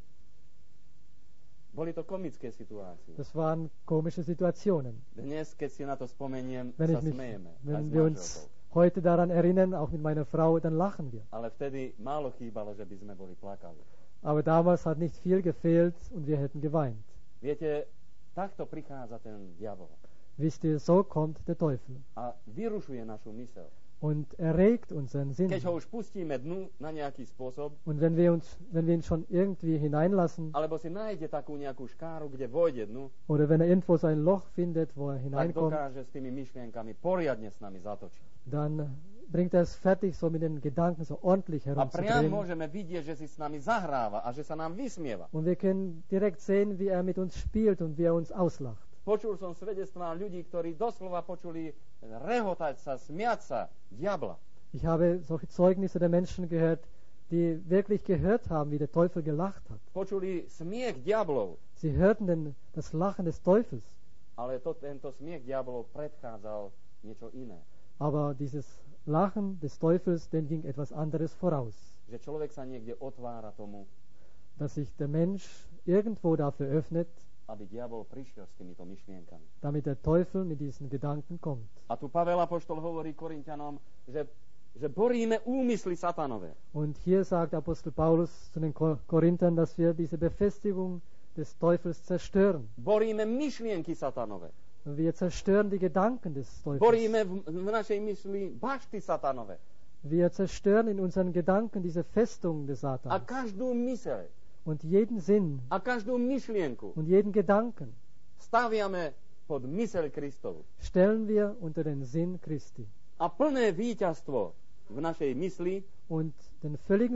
B: Boli to komické situácie.
A: Das waren komische Situationen.
B: Dnes, keď si na to spomeniem,
A: Wenn,
B: sa
A: ich mich,
B: smejeme. Aj s
A: wenn wir uns
B: manželkou.
A: heute daran erinnern, auch mit meiner Frau, dann lachen wir.
B: Ale vtedy málo chýbalo, že by sme boli plakali.
A: Aber damals hat nicht viel gefehlt und wir hätten geweint.
B: Viete, takto prichádza ten diabol
A: Wisst ihr, so kommt der Teufel
B: a vyrušuje našu myseľ.
A: und erregt unseren Sinn.
B: Keď ho už pustíme dnu na nejaký spôsob,
A: Und wenn wir ihn schon irgendwie hineinlassen
B: alebo si nájde takú nejakú škáru, kde vojde dnu,
A: oder wenn er irgendwo so ein Loch findet, wo er
B: tak
A: hineinkommt,
B: dokáže s tými myšlienkami poriadne s nami zatočiť.
A: dann bringt er es fertig, so mit den Gedanken so ordentlich
B: A priam
A: herumzudrehen.
B: môžeme vidieť, že si s nami zahráva a že sa nám vysmieva.
A: Und wir können direkt sehen, wie er mit uns spielt und wie er uns auslacht.
B: Počul som svedectvá ľudí, ktorí doslova počuli rehotať sa, smiať sa diabla.
A: Ich habe solche Zeugnisse der Menschen gehört, die wirklich gehört haben, wie der Teufel gelacht hat.
B: Počuli smiech diablov,
A: Sie hörten das Lachen des Teufels,
B: ale tento smiech diablov predchádzal niečo iné.
A: aber dieses Lachen des Teufels, dem ging etwas anderes voraus,
B: Že človek sa niekde otvára tomu,
A: dass sich der Mensch irgendwo dafür öffnet,
B: aby diabol prišiel s týmito myšlienkami.
A: damit der Teufel mit diesen Gedanken kommt.
B: A tu Pavel apoštol hovorí Korinťanom, že boríme úmysly satanové.
A: Und hier sagt Apostel Paulus zu den Korinthern, dass wir diese Befestigung des Teufels zerstören.
B: Boríme myšlienky satanové.
A: Wir zerstören die Gedanken des Teufels.
B: Boríme v našej mysli bašty satanové.
A: Wir zerstören in unseren Gedanken diese Festung des
B: A
A: Satans.
B: každú myseľ,
A: Und jeden Sinn
B: a každú myšlienku
A: und jeden Gedanken
B: staviame pod myseľ Kristovu.
A: stellen wir unter den Sinn Christi.
B: A plné víťazstvo v našej mysli,
A: Und den völligen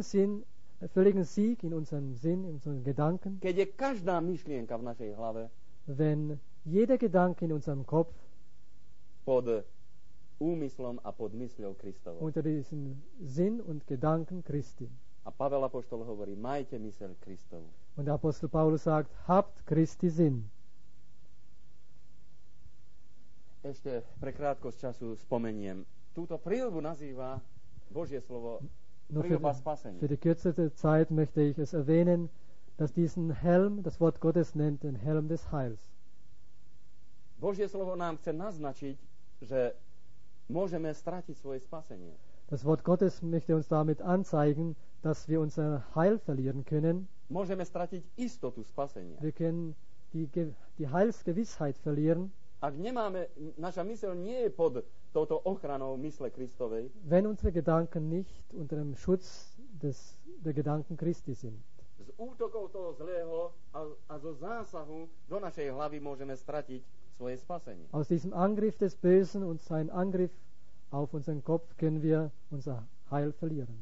A: Sieg in unserem Sinn, in unseren Gedanken,
B: keď je každá myšlienka v našej hlave
A: wenn jeder Gedanke in unserem Kopf
B: pod úmyslom a pod mysľou Kristovou.
A: unter diesen Sinn und Gedanken Christi.
B: A Pavel apoštol hovorí, majte myseľ Kristovu.
A: Und der Apostel Paulus sagt, habt Christi Sinn.
B: Ešte pre krátkosť času spomeniem. Túto príľbu nazýva Božie slovo
A: Nur
B: príľba spasenia.
A: für die kürzeste Zeit möchte ich es erwähnen, dass diesen Helm das Wort Gottes nennt, den Helm des Heils.
B: Božie slovo nám chce naznačiť, že môžeme stratiť svoje spasenie.
A: Das Wort Gottes möchte uns damit anzeigen, dass wir unser Heil verlieren können.
B: Môžeme stratiť istotu spasenia.
A: Wir können die Heilsgewissheit verlieren,
B: Ak nemáme, naša myseľ nie je pod touto ochranou mysle Kristovej,
A: wenn unsere Gedanken nicht unter dem Schutz der Gedanken Christi sind.
B: z útokov toho zlého a zo zásahu do našej hlavy môžeme stratiť svoje spasenie.
A: Aus diesem Angriff des Bösen und sein Angriff auf unseren Kopf können wir unser Heil verlieren.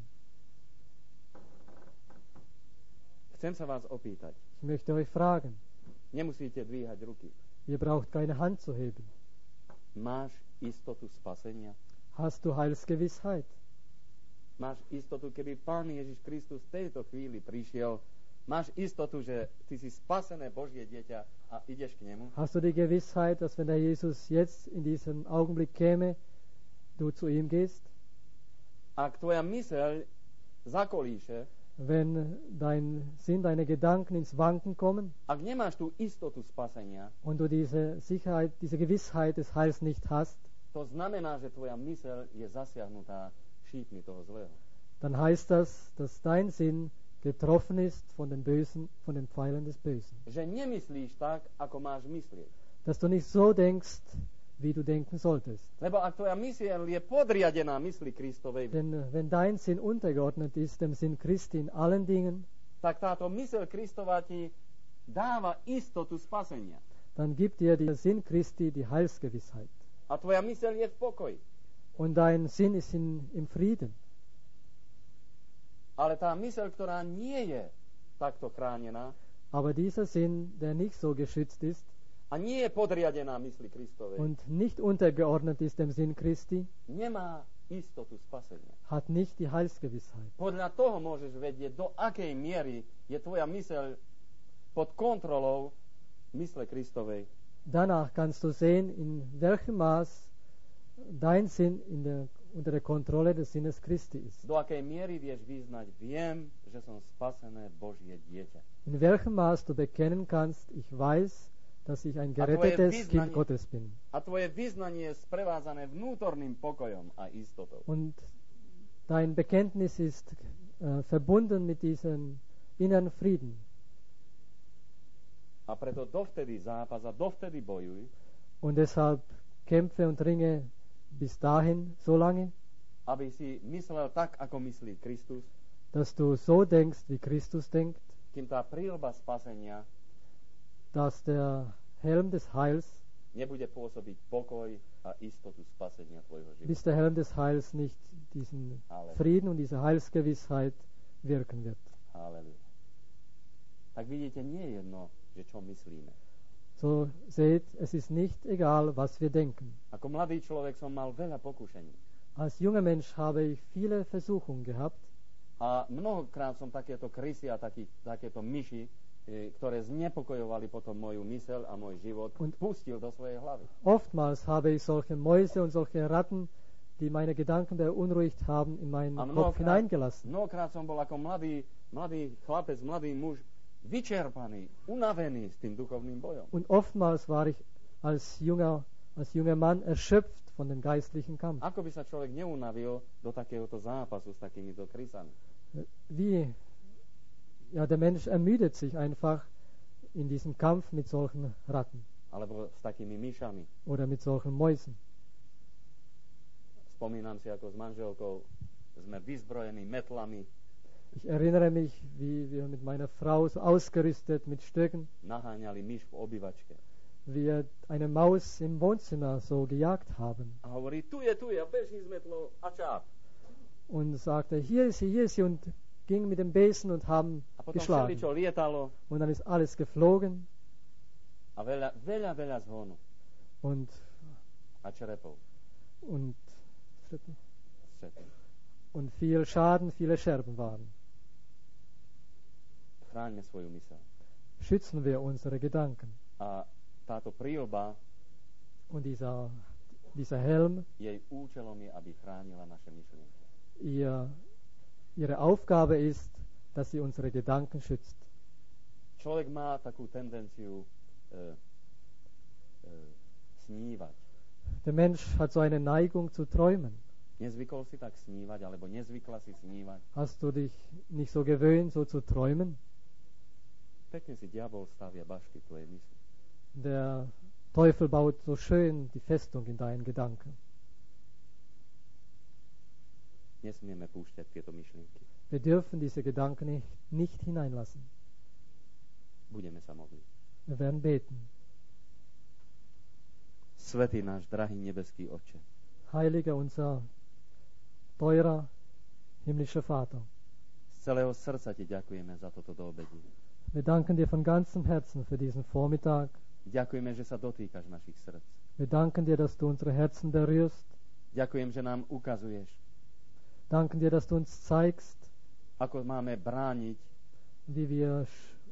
B: Chcem sa vás opýtať.
A: Ich möchte euch fragen,
B: Nemusíte dvíhať ruky.
A: ihr braucht keine Hand zu heben.
B: Máš istotu spasenia?
A: Hast du Heilsgewissheit?
B: Máš istotu, keby Pán Ježiš Kristus v tejto chvíli prišiel, máš istotu, že ty si spasené Božie dieťa a ideš k nemu?
A: Hast du die Gewissheit, dass wenn der Jesus jetzt in diesem Augenblick käme, du zu ihm gehst?
B: Ak tvoja myseľ zakolíše,
A: Wenn dein Sinn, deine Gedanken ins Wanken kommen
B: ak nemáš tú istotu spasenia,
A: und du diese Sicherheit, diese Gewissheit des Heils nicht hast,
B: to znamená, že tvoja myseľ je zasiahnutá šípmi toho zlého.
A: dann heißt das, dass dein Sinn getroffen ist von den Bösen, von den Pfeilen des Bösen.
B: Že nemyslíš tak, ako máš myslieť.
A: Dass du nicht so denkst, wie du denken solltest.
B: Lebo ak tvoja myseľ je podriadená mysli Kristovej,
A: Denn wenn dein Sinn untergeordnet ist dem Sinn Christi in allen Dingen,
B: tak táto myseľ Kristova ti dáva istotu spasenia.
A: dann gibt dir der Sinn Christi die Heilsgewissheit.
B: A tvoja myseľ je v pokoji.
A: Und dein Sinn ist im Frieden.
B: Ale tá myseľ, ktorá nie je takto chránená
A: Aber dieser Sinn, der nicht so geschützt ist
B: a nie je podriadená mysli Kristovej,
A: und nicht untergeordnet ist dem Sinn Christi,
B: nemá istotu spasenia.
A: hat nicht die Heilsgewissheit.
B: Podľa toho môžeš vedieť, do akej miery je tvoja myseľ pod kontrolou mysle Kristovej.
A: Danach kannst du sehen, in welchem Maß dein Sinn unter der Kontrolle des Sinnes Christi ist.
B: Do akej miery vieš vyznať, viem, že som spasené Božie dieťa.
A: In welchem Maß du bekennen kannst, ich weiß, dass ich ein gerettetes Kind Gottes bin.
B: A tvoje vyznanie je sprevádzané vnútorným pokojom a istotou.
A: Und dein Bekenntnis ist verbunden mit diesem inneren Frieden.
B: A preto dovtedy zápas a dovtedy bojuj,
A: Und deshalb kämpfe und ringe bis dahin so lange,
B: aby si myslel tak, ako myslí Kristus,
A: dass du so denkst, wie Christus denkt,
B: kým tá príľba spasenia
A: dass der Helm des Heils,
B: nebude pôsobiť pokoj a istotu spasenia tvojho
A: bis
B: života.
A: der Helm des Heils nicht diesen Frieden und diese Heilsgewissheit wirken wird.
B: Halleluja. Tak vidíte, nie je jedno, že čo myslíme.
A: So seht, es ist nicht egal, was wir denken.
B: Ako mladý človek som mal veľa pokušení.
A: Als junger Mensch habe ich viele Versuchungen gehabt
B: A mnohokrát som takéto krysy a takéto myši, ktoré znepokojovali potom moju myseľ a môj život, pustil do svojej hlavy.
A: Oftmals habe ich solche Mäuse und solche Ratten, die meine Gedanken beunruhigt haben, in meinen Kopf hineingelassen.
B: Mnohokrát som bol ako mladý chlapec, mladý muž, vyčerpaný, unavený s tým duchovným bojom.
A: Und oftmals war ich als junger Mann erschöpft von dem geistlichen Kampf.
B: Ako by sa človek neunavil do takéhoto zápasu s takýmito krysami?
A: Der Mensch ermüdet sich einfach in diesem Kampf mit solchen Ratten.
B: Alebo s takými myšami.
A: Oder mit solchen Mäusen.
B: Spomínam si, ako s manželkou sme vyzbrojení metlami.
A: Ich erinnere mich, wie wir mit meiner Frau so ausgerüstet mit Stöcken
B: naháňali myš v obývačke.
A: Wir eine Maus im Wohnzimmer so gejagt haben.
B: A hovorí, tu je, a beží s metlou a čáp.
A: Und sagte, hier ist sie, und ging mit dem Besen und haben geschlagen.
B: Lietalo,
A: und dann ist alles geflogen.
B: A veľa zhonu.
A: Und
B: črepov.
A: Und viel Schaden, viele Scherben waren.
B: Chráňme svoju myseľ.
A: Schützen wir unsere Gedanken.
B: A táto príľba
A: und dieser Helm,
B: jej účelom je, aby chránila naše myšlienky.
A: Ihre Aufgabe ist, dass sie unsere Gedanken schützt.
B: Človek má takú tendenciu snívať.
A: Der Mensch hat so eine Neigung zu träumen.
B: Nezvykol si tak snívať, alebo nezvykla si snívať?
A: Hast du dich nicht so gewöhnt, so zu träumen?
B: Pekne si diabol stavia bašty v tvojej mysli.
A: Der Teufel baut so schön die Festung in deinen Gedanken.
B: Nesmieme púšťať tieto myšlienky.
A: Wir dürfen diese Gedanken nicht hineinlassen.
B: Budeme sa modliť.
A: Wir werden beten.
B: Svätý náš drahý nebeský Otče,
A: Heiliger unser teurer himmlischer Vater,
B: z celého srdca ti ďakujeme za toto doobedie.
A: wir danken dir von ganzem Herzen für diesen Vormittag.
B: Ďakujeme, že sa dotýkaš našich srdc.
A: Wir danken dir, dass du unsere Herzen berührst.
B: Ďakujem, že nám ukazuješ,
A: Danken dir, dass du uns zeigst,
B: ako máme brániť
A: wie wir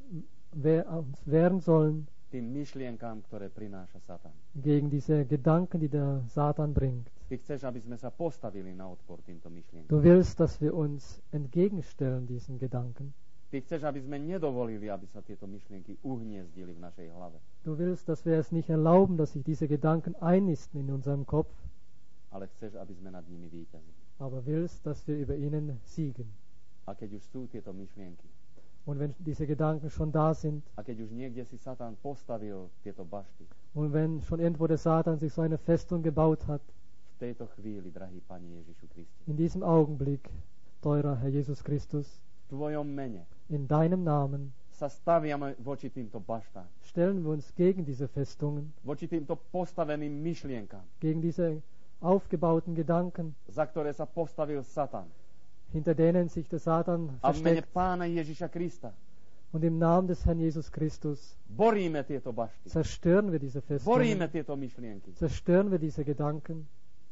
A: uns wehren sollen
B: tým myšlienkám, ktoré prináša Satan.
A: gegen diese Gedanken, die der Satan bringt.
B: Ty chceš, aby sme sa postavili na odpor týmto myšlienkám.
A: Du willst, dass wir uns entgegenstellen diesen Gedanken.
B: Ty chceš, aby sme nedovolili, aby sa tieto myšlienky uhniezdili v našej hlave.
A: Du willst, dass wir es nicht erlauben, dass sich diese Gedanken einnisten in unserem Kopf,
B: Ale chceš, aby sme nad nimi víťazili.
A: aber willst, dass wir über ihnen siegen.
B: A keď už sú tieto myšlienky,
A: Und wenn diese Gedanken schon da sind
B: a keď už niekde si Satan postavil tieto bašty,
A: und wenn schon irgendwo der Satan sich so eine Festung gebaut hat,
B: v tejto chvíli, drahý Pane Ježišu Kriste,
A: in diesem Augenblick, teurer Herr Jesus Christus,
B: v Tvojom mene
A: in deinem Namen
B: sa staviame voči týmto baštám,
A: stellen wir uns gegen diese Festungen,
B: voči týmto postaveným myšlienkám,
A: gegen diese aufgebauten Gedanken,
B: za ktoré sa postavil Satan.
A: hinter denen sich der Satan
B: A v mene
A: versteckt.
B: Pána Ježiša Krista
A: Und im Namen des Herrn Jesus Christus
B: boríme tieto bašty,
A: zerstören wir diese
B: boríme
A: Festungen,
B: tieto myšlienky
A: zerstören wir diese Gedanken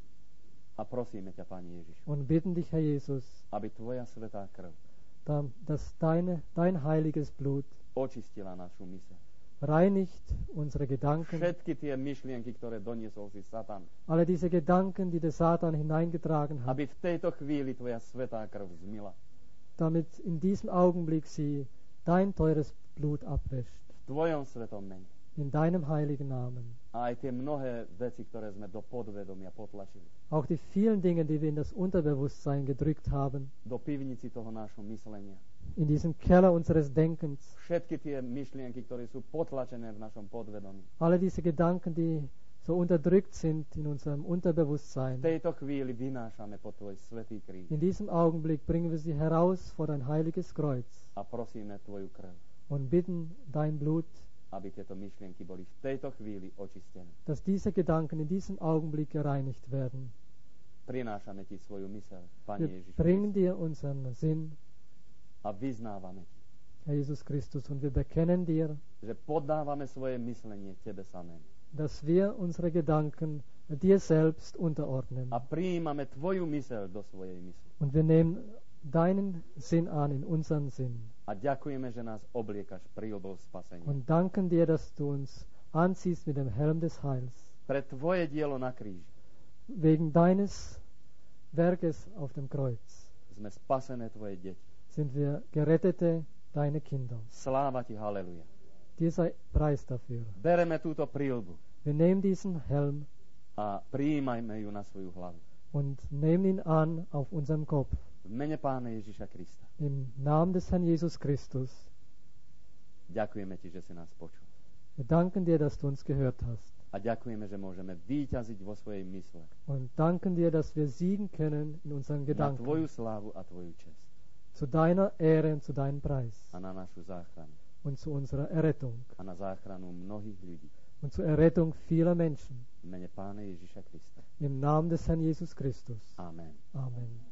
B: a prosíme ťa, Pane Ježišu,
A: und bitten dich, Herr Jesus,
B: aby Tvoja svätá krv
A: dass dein heiliges Blut
B: očistila našu myseľ.
A: reinigt unsere Gedanken,
B: Všetky tie myšlienky, ktoré doniesol si Satan,
A: alle diese Gedanken, die der Satan hineingetragen hat,
B: aby v tejto chvíli Tvoja svätá krv zmila.
A: damit in diesem Augenblick sie dein teures Blut abwäscht,
B: V Tvojom svetom mene.
A: in deinem heiligen Namen.
B: A aj tie mnohé veci, ktoré sme do podvedomia potlačili,
A: Auch die vielen Dinge, die wir in das Unterbewusstsein gedrückt haben,
B: do pivnici toho nášho myslenia.
A: in diesem Keller unseres Denkens,
B: Všetky tie myšlienky, ktoré sú potlačené v našom podvedomí.
A: alle diese Gedanken, die so unterdrückt sind in unserem
B: V
A: Unterbewusstsein,
B: tejto chvíli vynášame po Tvoj svätý kríž
A: in diesem Augenblick bringen wir sie heraus vor dein heiliges Kreuz
B: a prosíme Tvoju krv,
A: und bitten dein Blut,
B: aby tieto myšlienky boli v tejto chvíli očistené.
A: dass diese Gedanken in diesem Augenblick gereinigt werden.
B: Prinášame Ti svoju myseľ, Pane
A: Wir
B: Ježišu
A: bringen
B: Kriste,
A: dir unseren Sinn,
B: a vyznávame Ti,
A: Herr Jesus Christus, und wir bekennen dir,
B: že poddávame svoje myslenie Tebe samému
A: dass wir unsere Gedanken dir selbst unterordnen.
B: a prijímame Tvoju myseľ do svojej mysle.
A: Und wir nehmen deinen Sinn an in unseren Sinn
B: A ďakujeme, že nás obliekaš príľbou spasenia.
A: und danken dir, dass du uns anziehst mit dem Helm des Heils.
B: Pre Tvoje dielo na kríži
A: Wegen deines Werkes auf dem Kreuz
B: sme spasené Tvoje deti.
A: sind wir gerettete, deine Kinder.
B: Sláva Ti, haleluja.
A: Dir sei Preis dafür.
B: Bereme túto príľbu
A: Wir nehmen diesen Helm
B: a prijímajme ju na svoju hlavu.
A: und nehmen ihn an auf unserem Kopf.
B: V mene Pána Ježiša Krista.
A: Im Namen des Herrn Jesus Christus.
B: Ďakujeme Ti, že si nás počul.
A: Wir danken dir, dass du uns gehört hast.
B: A ďakujeme, že môžeme víťaziť vo svojej mysle
A: Und danken dir, dass wir siegen können in unseren
B: na
A: Gedanken.
B: Tvoju slávu a Tvoju čest
A: Zu deiner Ehre und zu deinem Preis.
B: a na našu záchranu
A: Und zu unserer Errettung.
B: a na záchranu mnohých ľudí.
A: Und zur Errettung vieler Menschen.
B: V mene Pána Ježiša Krista.
A: Im Namen des Herrn Jesus Christus.
B: Amen.
A: Amen.